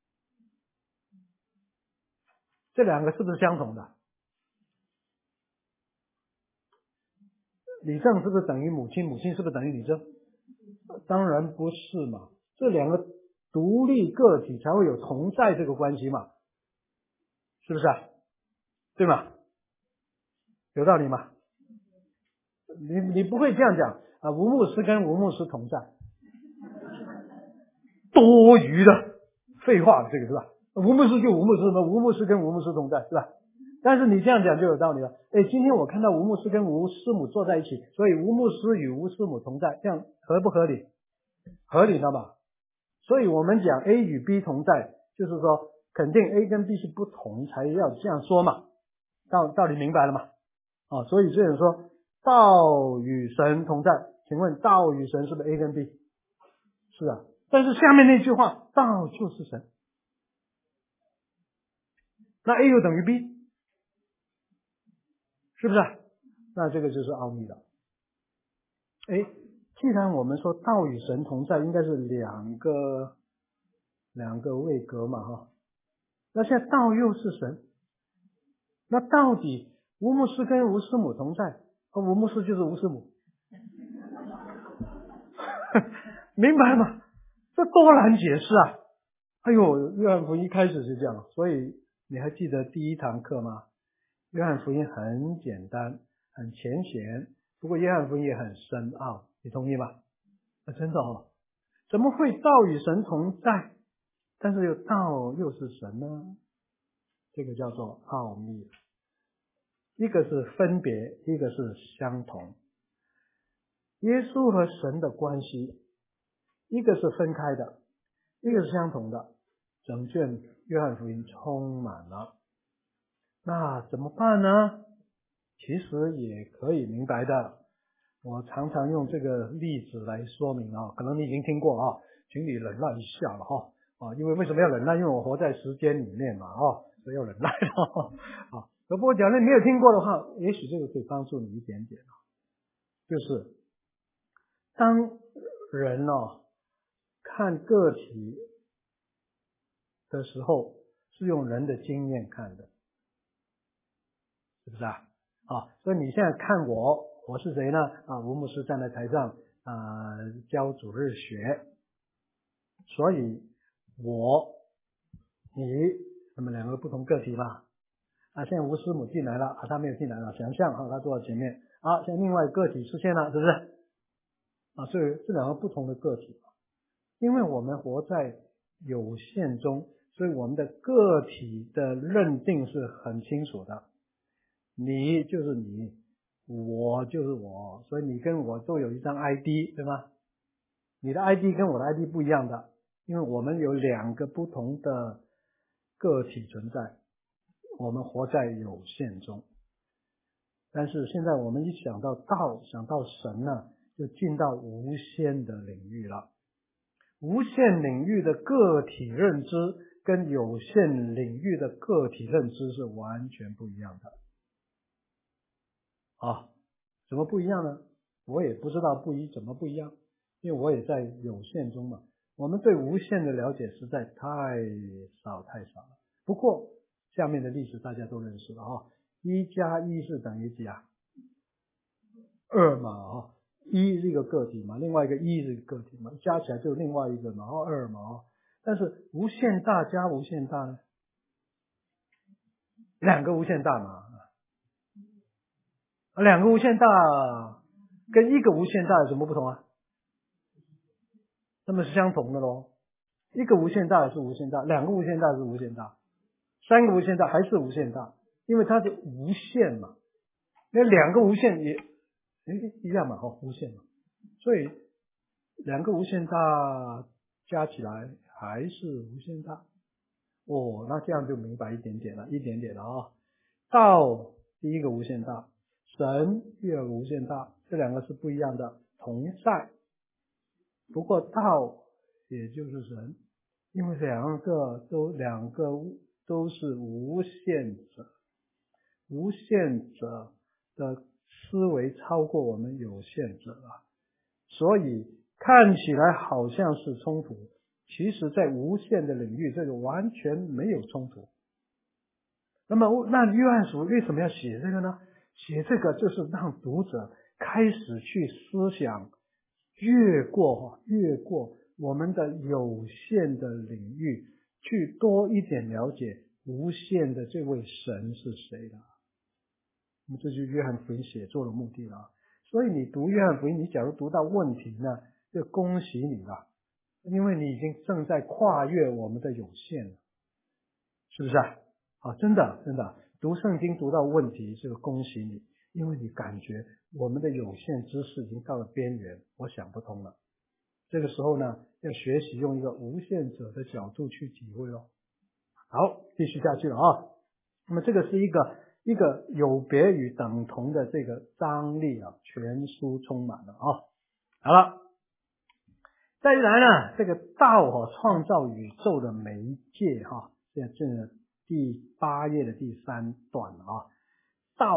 [SPEAKER 1] 这两个是不是相同的？李正是不是等于母亲？母亲是不是等于李正？当然不是嘛，这两个独立个体才会有同在这个关系嘛，是不是啊？对吗？有道理吗？你你不会这样讲啊？吴牧师跟吴牧师同在，多余的废话，这个是吧？吴牧师就吴牧师嘛，吴牧师跟吴牧师同在，是吧？但是你这样讲就有道理了。哎，今天我看到吴牧师跟吴师母坐在一起，所以吴牧师与吴师母同在，这样合不合理？合理的嘛。所以我们讲 A 与 B 同在，就是说肯定 A 跟 B 是不同才要这样说嘛。道道理明白了吗？啊，所以这人说道与神同在，请问道与神是不是 A 跟 B？ 是啊，但是下面那句话道就是神，那 A 又等于 B， 是不是？那这个就是奥秘了。哎，既然我们说道与神同在，应该是两个两个位格嘛哈。那现在道又是神，那到底吴牧师跟吴师母同在，吴牧师就是吴师母，明白吗？这多难解释啊！哎呦，约翰福音一开始是这样，所以你还记得第一堂课吗？约翰福音很简单，很浅显，不过约翰福音也很深奥，你同意吗？啊，真的哦，怎么会道与神同在，但是又道又是神呢？这个叫做奥秘。一个是分别，一个是相同。耶稣和神的关系，一个是分开的，一个是相同的。整卷约翰福音充满了，那怎么办呢？其实也可以明白的。我常常用这个例子来说明啊，可能你已经听过啊，请你忍耐一下了哈啊，因为为什么要忍耐？因为我活在时间里面嘛啊，所以要忍耐啊。不过假如你没有听过的话，也许这个可以帮助你一点点，就是当人哦看个体的时候，是用人的经验看的，是不是啊？啊，所以你现在看我，我是谁呢？啊，吴牧师站在台上啊、呃、教主日学，所以我你那么两个不同个体嘛。啊，现在吴师母进来了啊，他没有进来了，想象啊，他坐在前面啊，现在另外个体出现了，是不是？啊，所以这两个不同的个体，因为我们活在有限中，所以我们的个体的认定是很清楚的。你就是你，我就是我，所以你跟我都有一张 I D， 对吗？你的 I D 跟我的 I D 不一样的，因为我们有两个不同的个体存在，我们活在有限中。但是现在我们一想到道，想到神呢，就进到无限的领域了。无限领域的个体认知跟有限领域的个体认知是完全不一样的。啊，怎么不一样呢？我也不知道不一怎么不一样，因为我也在有限中嘛。我们对无限的了解实在太少太少了。不过下面的例子大家都认识了啊，一加一是等于几啊？二嘛啊，一是一个个体嘛，另外一个一是一个个体嘛，加起来就另外一个嘛，然后二嘛啊。但是无限大加无限大呢？两个无限大嘛。两个无限大跟一个无限大有什么不同啊？那么是相同的咯。一个无限大是无限大，两个无限大是无限大，三个无限大还是无限大，因为它是无限嘛。那两个无限也一样嘛，哦，无限嘛。所以两个无限大加起来还是无限大。哦，那这样就明白一点点了，一点点了啊。道第一个无限大，神第二个无限大，这两个是不一样的，同在。不过道也就是神，因为两个都两个都是无限者，无限者的思维超过我们有限者啊，所以看起来好像是冲突，其实在无限的领域，这个完全没有冲突。那么那约翰书为什么要写这个呢？写这个就是让读者开始去思想，越过越过我们的有限的领域，去多一点了解无限的这位神是谁的。那么这就是约翰福音写作的目的了。所以你读约翰福音，你假如读到问题呢，就恭喜你了，因为你已经正在跨越我们的有限了，是不是啊？啊，真的真的，读圣经读到问题，这个恭喜你，因为你感觉我们的有限知识已经到了边缘，我想不通了。这个时候呢，要学习用一个无限者的角度去体会咯。好，继续下去了啊。那么这个是一个一个有别于等同的这个张力啊，全书充满了啊。好了，再来呢，这个道啊，创造宇宙的媒介哈，现在这第八页的第三段啊，道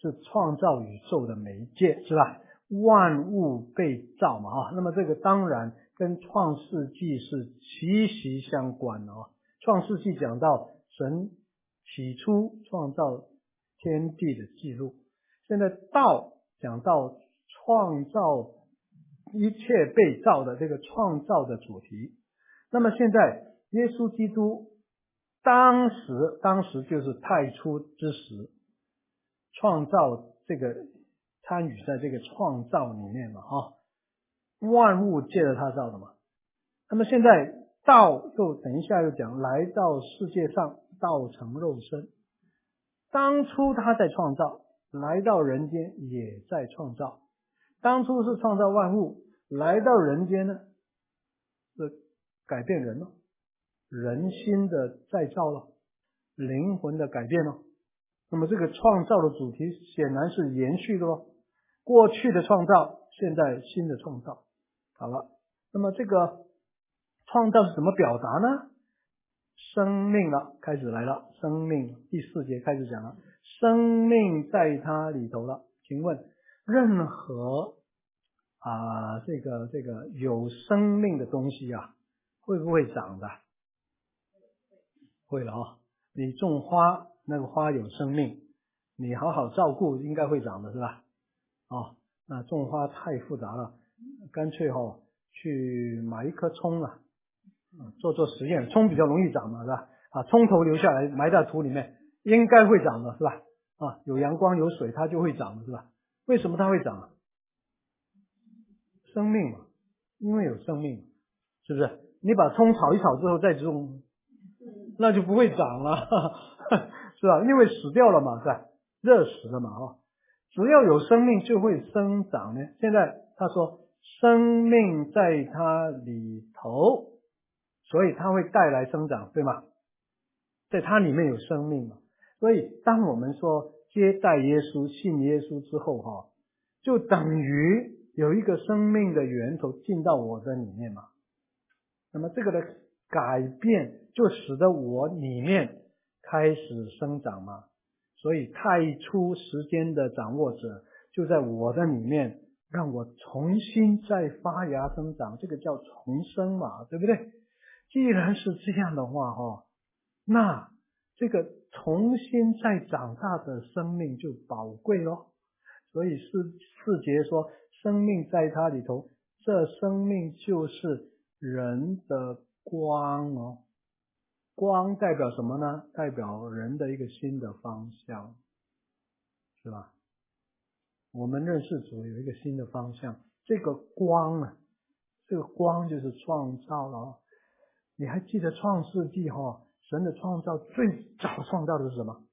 [SPEAKER 1] 是创造宇宙的媒介，是吧？万物被造嘛啊，那么这个当然跟创世纪是息息相关的啊。创世纪讲到神起初创造天地的记录，现在道讲到创造一切被造的这个创造的主题。那么现在耶稣基督当时当时就是太初之时，创造这个参与在这个创造里面嘛啊，万物借着他造的嘛。那么现在道又等一下又讲来到世界上，道成肉身。当初他在创造，来到人间也在创造。当初是创造万物，来到人间呢是改变人了，人心的再造了，灵魂的改变了。那么这个创造的主题显然是延续的咯，过去的创造，现在新的创造。好了，那么这个创造是怎么表达呢？生命了，开始来了，生命第四节开始讲了，生命在它里头了。请问任何啊这个这个有生命的东西啊，会不会长的？会了啊！你种花，那个花有生命，你好好照顾，应该会长的是吧？哦，那种花太复杂了，干脆哦去买一颗葱啊，做做实验，葱比较容易长嘛，是吧？啊，葱头留下来埋在土里面，应该会长的是吧？啊，有阳光有水，它就会长的是吧？为什么它会长啊？生命嘛，因为有生命，是不是？你把葱炒一炒之后再种，那就不会长了，是吧？因为死掉了嘛，是吧？热死了嘛，哦，只要有生命就会生长呢。现在他说生命在它里头，所以它会带来生长，对吗？在它里面有生命嘛，所以当我们说接待耶稣、信耶稣之后哈，就等于有一个生命的源头进到我的里面嘛。那么这个的改变就使得我里面开始生长嘛。所以太初时间的掌握者就在我的里面，让我重新再发芽生长，这个叫重生嘛，对不对？既然是这样的话哈，那这个重新再长大的生命就宝贵咯。所以四四节说生命在它里头，这生命就是人的光哦。光代表什么呢？代表人的一个新的方向，是吧？我们认识主有一个新的方向，这个光啊，这个光就是创造了哦。你还记得创世纪哈、哦？神的创造最早创造的是什么？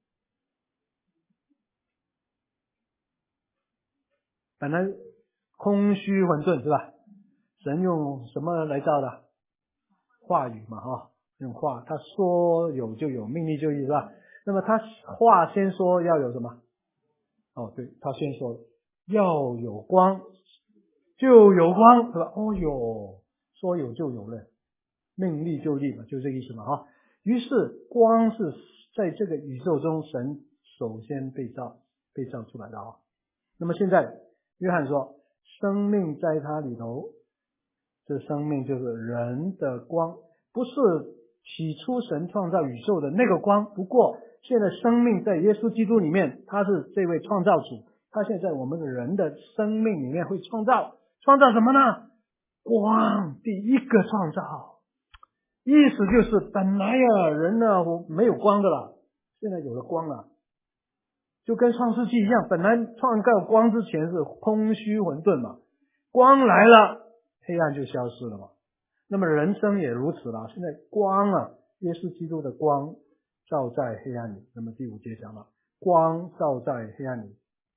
[SPEAKER 1] 本来空虚混沌是吧？神用什么来造的？话语嘛哈，用话，他说有就有，命立就立是吧？那么他话先说要有什么？哦，对，他先说要有光，就有光是吧？哦哟，说有就有了，命立就立嘛，就这个意思嘛哈。于是光是在这个宇宙中神首先被造被造出来的啊。那么现在约翰说生命在它里头，这生命就是人的光，不是起初神创造宇宙的那个光，不过现在生命在耶稣基督里面，他是这位创造主，他现在我们的人的生命里面会创造创造什么呢？光，第一个创造。意思就是本来呀人呢我没有光的了，现在有了光了，就跟创世纪一样，本来创造光之前是空虚混沌嘛，光来了，黑暗就消失了嘛。那么人生也如此了，现在光啊，耶稣基督的光照在黑暗里。那么第五节讲了，光照在黑暗里。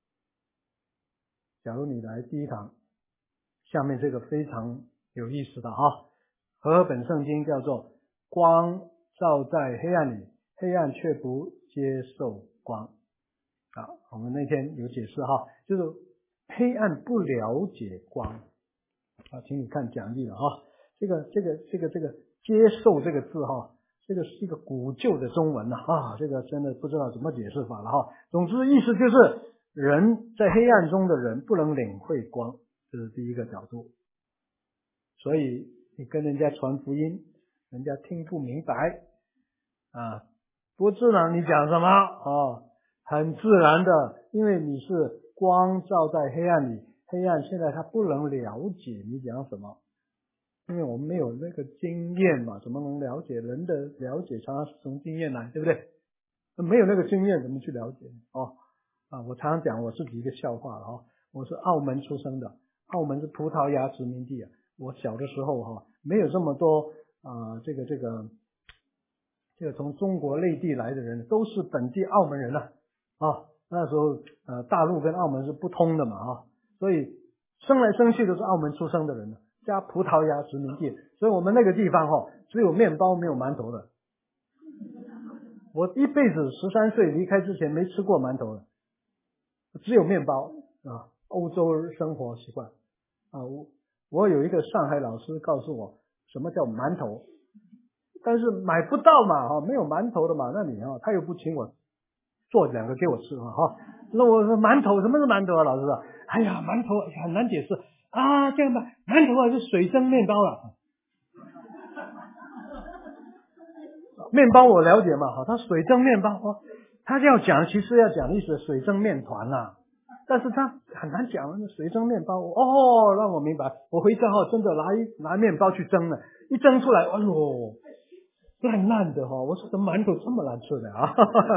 [SPEAKER 1] 假如你来第一堂，下面这个非常有意思的哈，和合本圣经叫做光照在黑暗里，黑暗却不接受光。啊，我们那天有解释哈，就是黑暗不了解光啊，请你看讲义了哈。这个这个这个这个接受这个字哈，这个是一个古旧的中文呐啊，这个真的不知道怎么解释法了哈。总之意思就是人在黑暗中的人不能领会光，这是第一个角度。所以你跟人家传福音，人家听不明白啊，不知道你讲什么哦，很自然的，因为你是光照在黑暗里，黑暗现在他不能了解你讲什么，因为我们没有那个经验嘛，怎么能了解？人的了解常常是从经验来，对不对？没有那个经验怎么去了解哦？啊，我常常讲我自己一个笑话了哦，我是澳门出生的，澳门是葡萄牙殖民地啊。我小的时候哈，没有这么多啊、呃，这个这个这个从中国内地来的人，都是本地澳门人了啊。啊，那时候呃，大陆跟澳门是不通的嘛啊，所以生来生去都是澳门出生的人，加葡萄牙殖民地，所以我们那个地方哈，只有面包没有馒头的。我一辈子十三岁离开之前没吃过馒头的，只有面包啊，欧洲生活习惯啊。我我有一个上海老师告诉我什么叫馒头，但是买不到嘛哈，没有馒头的嘛，那你啊，他又不请我做两个给我吃嘛哈，那我说馒头什么是馒头啊？老师说，哎呀，馒头很难解释啊，这样吧，馒头啊是水蒸面包了。面包我了解嘛，好，它水蒸面包哦，他要讲其实要讲的意思水蒸面团呐、啊，但是他很难讲水蒸面包哦，让我明白，我回家后真的拿一拿面包去蒸了，一蒸出来，哎呦，烂烂的哈、哦，我说怎么馒头这么难吃的啊？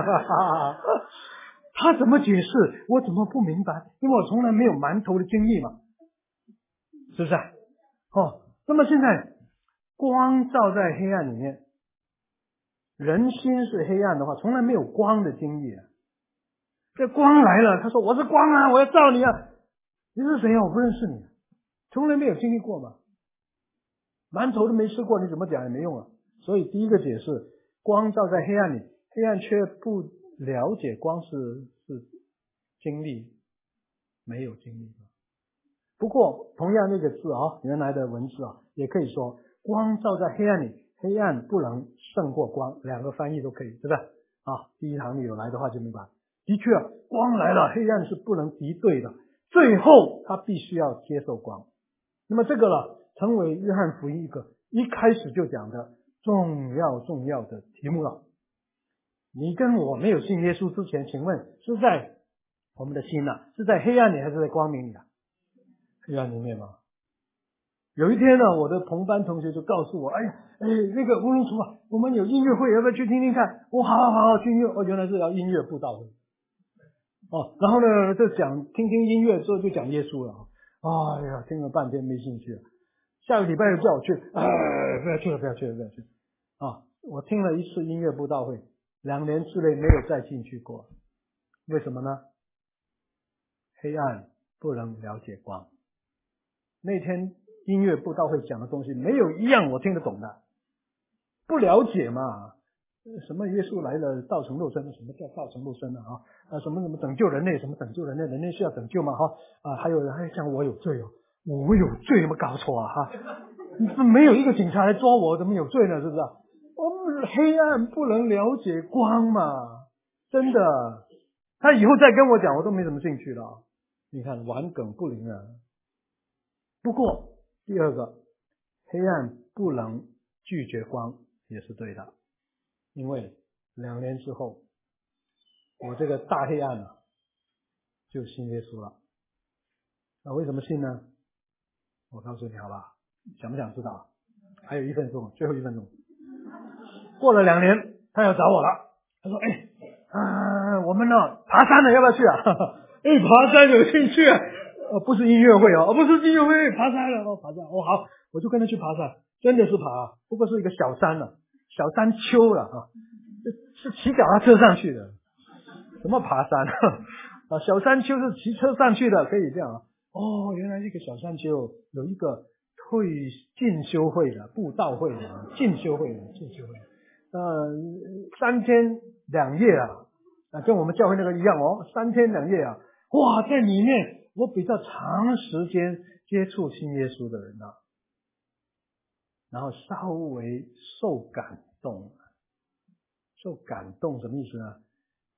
[SPEAKER 1] 他怎么解释，我怎么不明白？因为我从来没有馒头的经历嘛，是不是？哦，那么现在光照在黑暗里面。人心是黑暗的话，从来没有光的经历啊。这光来了，他说我是光啊，我要照你啊。你是谁啊？我不认识你，从来没有经历过嘛。馒头都没吃过，你怎么讲也没用啊。所以第一个解释，光照在黑暗里，黑暗却不了解光是是经历，没有经历。不过同样那个字啊，原来的文字啊，也可以说光照在黑暗里。黑暗不能胜过光，两个翻译都可以，对吧？啊，第一堂你有来的话就明白。的确，光来了，黑暗是不能敌对的，最后他必须要接受光。那么这个呢，成为约翰福音一个一开始就讲的重要重要的题目了。你跟我没有信耶稣之前，请问是在我们的心啊，是在黑暗里还是在光明里啊？黑暗里面吗？有一天呢，我的同班同学就告诉我，哎呀，哎，那个吴荣楚啊，我们有音乐会，要不要去听听看？我、哦、好好好去音乐，哦，原来是要音乐布道会，哦，然后呢，就讲听听音乐之后就讲耶稣了，哎呀，听了半天没兴趣，下个礼拜又叫我去，哎，不要去了，不要去了，不要去了，啊，我听了一次音乐布道会，两年之内没有再进去过，为什么呢？黑暗不能了解光，那天。音乐布道会讲的东西没有一样我听得懂的，不了解嘛，什么耶稣来了道成肉身，什么叫道成肉身啊？啊，什么什么拯救人类，什么拯救人类，人类需要拯救嘛哈啊，还有人还讲我有罪哦，我有罪有没有搞错啊哈？没有一个警察来抓我，怎么有罪呢？是不是？我们黑暗不能了解光嘛，真的，他以后再跟我讲，我都没什么兴趣了。你看顽梗不灵啊。不过。第二个，黑暗不能拒绝光也是对的，因为两年之后，我这个大黑暗啊，就信耶稣了。那为什么信呢？我告诉你好吧，想不想知道？还有一分钟，最后一分钟。过了两年，他要找我了。他说：“哎，啊，我们呢爬山了，要不要去啊？”哎，爬山有兴趣啊。呃，不是音乐会哦，不是音乐会，爬山了哦，爬山哦，好，我就跟他去爬山，真的是爬，不过是一个小山了，小山丘了啊，是骑脚踏车上去的，什么爬山啊？小山丘是骑车上去的，可以这样啊？哦，原来这个小山丘有一个退进修会的布道会的进修会的进修会，呃，三天两夜啊，啊，跟我们教会那个一样哦，三天两夜啊，哇，在里面。我比较长时间接触信耶稣的人啊，然后稍微受感动，受感动什么意思呢？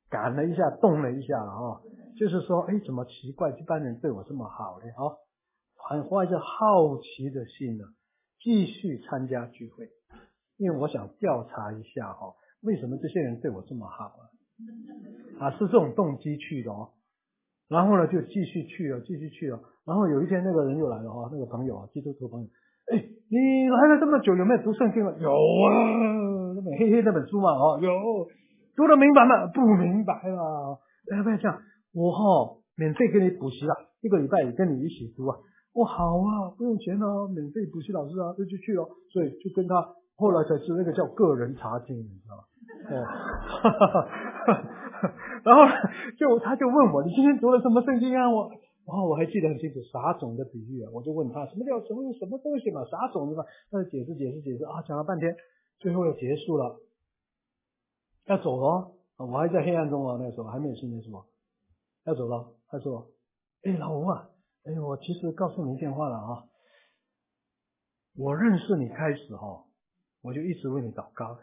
[SPEAKER 1] 感了一下，动了一下了哦，就是说，哎，怎么奇怪，这班人对我这么好呢？哦，还怀着好奇的心呢，继续参加聚会，因为我想调查一下哈、哦，为什么这些人对我这么好啊？啊，是这种动机去的哦。然后呢，就继续去了，继续去了。然后有一天，那个人又来了哈，那个朋友啊，基督徒朋友，哎，你来了这么久，有没有读圣经了？有啊，那本黑黑那本书嘛，哦，有，读得明白吗？不明白了。哎，不要这样，我哈、哦、免费给你补习啊，一个礼拜也跟你一起读啊。哇，好啊，不用钱啊，免费补习老师啊，就就去了。所以就跟他，后来才知那个叫个人查经，你知道吗？哦，哈哈哈哈。然后就他就问我，你今天读了什么圣经啊？我，然后我还记得很清楚，撒种的比喻啊，我就问他什么叫什么什么东西嘛，撒种子嘛，他就解释解释解释啊，讲了半天，最后要结束了，要走了，我还在黑暗中啊，那时候还没有信耶稣，要走了。他说，哎，老吴啊，哎，我其实告诉你一件话了啊，我认识你开始哈、哦，我就一直为你祷告。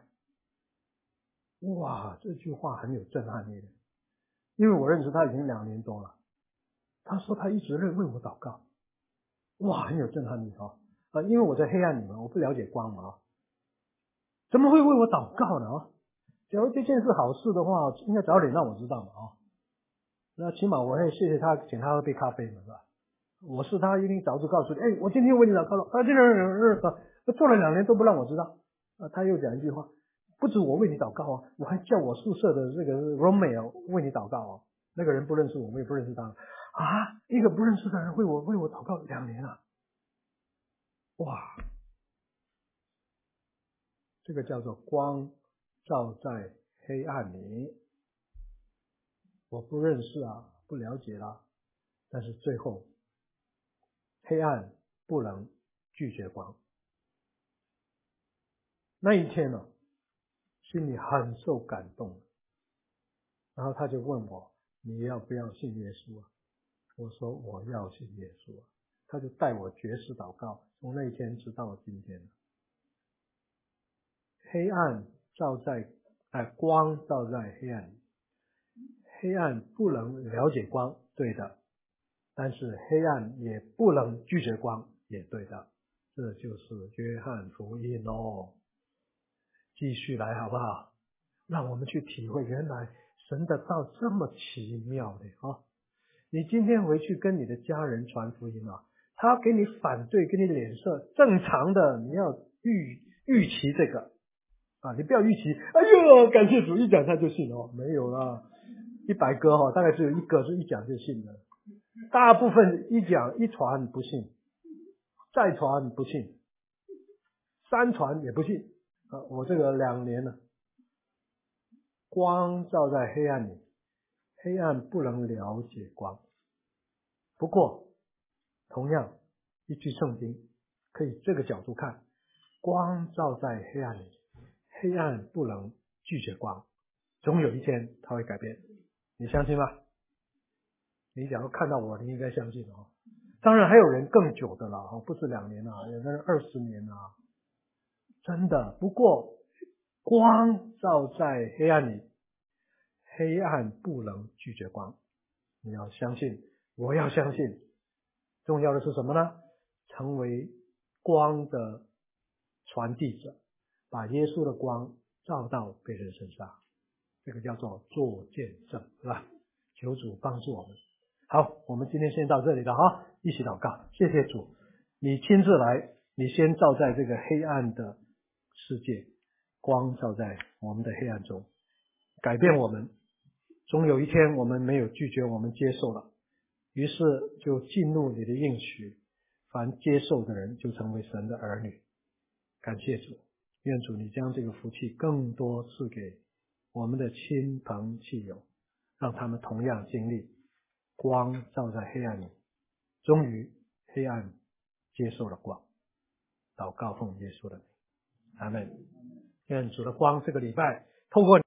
[SPEAKER 1] 哇，这句话很有震撼力的。因为我认识他已经两年多了，他说他一直为为我祷告，哇，很有震撼力啊！啊，因为我在黑暗里面，我不了解光嘛啊，怎么会为我祷告呢啊？假如这件事好事的话，应该早点让我知道嘛啊，那起码我会谢谢他，请他喝杯咖啡嘛，是吧？我是他一定早就告诉你，哎，我今天为你祷告了，啊，这个人做了两年都不让我知道，啊，他又讲一句话。不止我为你祷告啊，我还叫我宿舍的这个 Romeo 为你祷告啊。那个人不认识我，我也不认识他啊。一个不认识的人为我为我祷告两年了，哇！这个叫做光照在黑暗里。我不认识啊，不了解啦，但是最后黑暗不能拒绝光。那一天呢、啊，心里很受感动。然后他就问我，你要不要信耶稣啊？我说我要信耶稣啊。他就带我绝食祷告，从那一天直到今天。黑暗照在，哎，光照在黑暗里，黑暗不能了解光，对的，但是黑暗也不能拒绝光，也对的。这就是约翰福音哦。继续来好不好？让我们去体会，原来神的道这么奇妙的啊！你今天回去跟你的家人传福音啊，他给你反对，给你脸色，正常的，你要预预期这个啊，你不要预期，哎呦，感谢主，一讲他就信哦，没有啦，一百个哈、哦，大概只有一个是一讲就信的，大部分一讲一传不信，再传不信，三传也不信啊，我这个两年了。光照在黑暗里，黑暗不能了解光。不过，同样一句圣经可以这个角度看，光照在黑暗里，黑暗不能拒绝光，总有一天它会改变。你相信吗？你假如看到我，你应该相信哦。当然还有人更久的了，不是两年啊，有的人二十年啊，真的。不过光照在黑暗里，黑暗不能拒绝光。你要相信，我要相信。重要的是什么呢？成为光的传递者，把耶稣的光照到别人身上，这个叫做做见证，是吧？求主帮助我们。好，我们今天先到这里了哈，一起祷告。谢谢主，你亲自来，你先照在这个黑暗的世界，光照在我们的黑暗中，改变我们。终有一天我们没有拒绝，我们接受了，于是就进入你的应许，凡接受的人就成为神的儿女。感谢主，愿主你将这个福气更多赐给我们的亲朋戚友，让他们同样经历光照在黑暗里，终于黑暗接受了光。祷告奉耶稣的名，阿们。愿主的光这个礼拜透过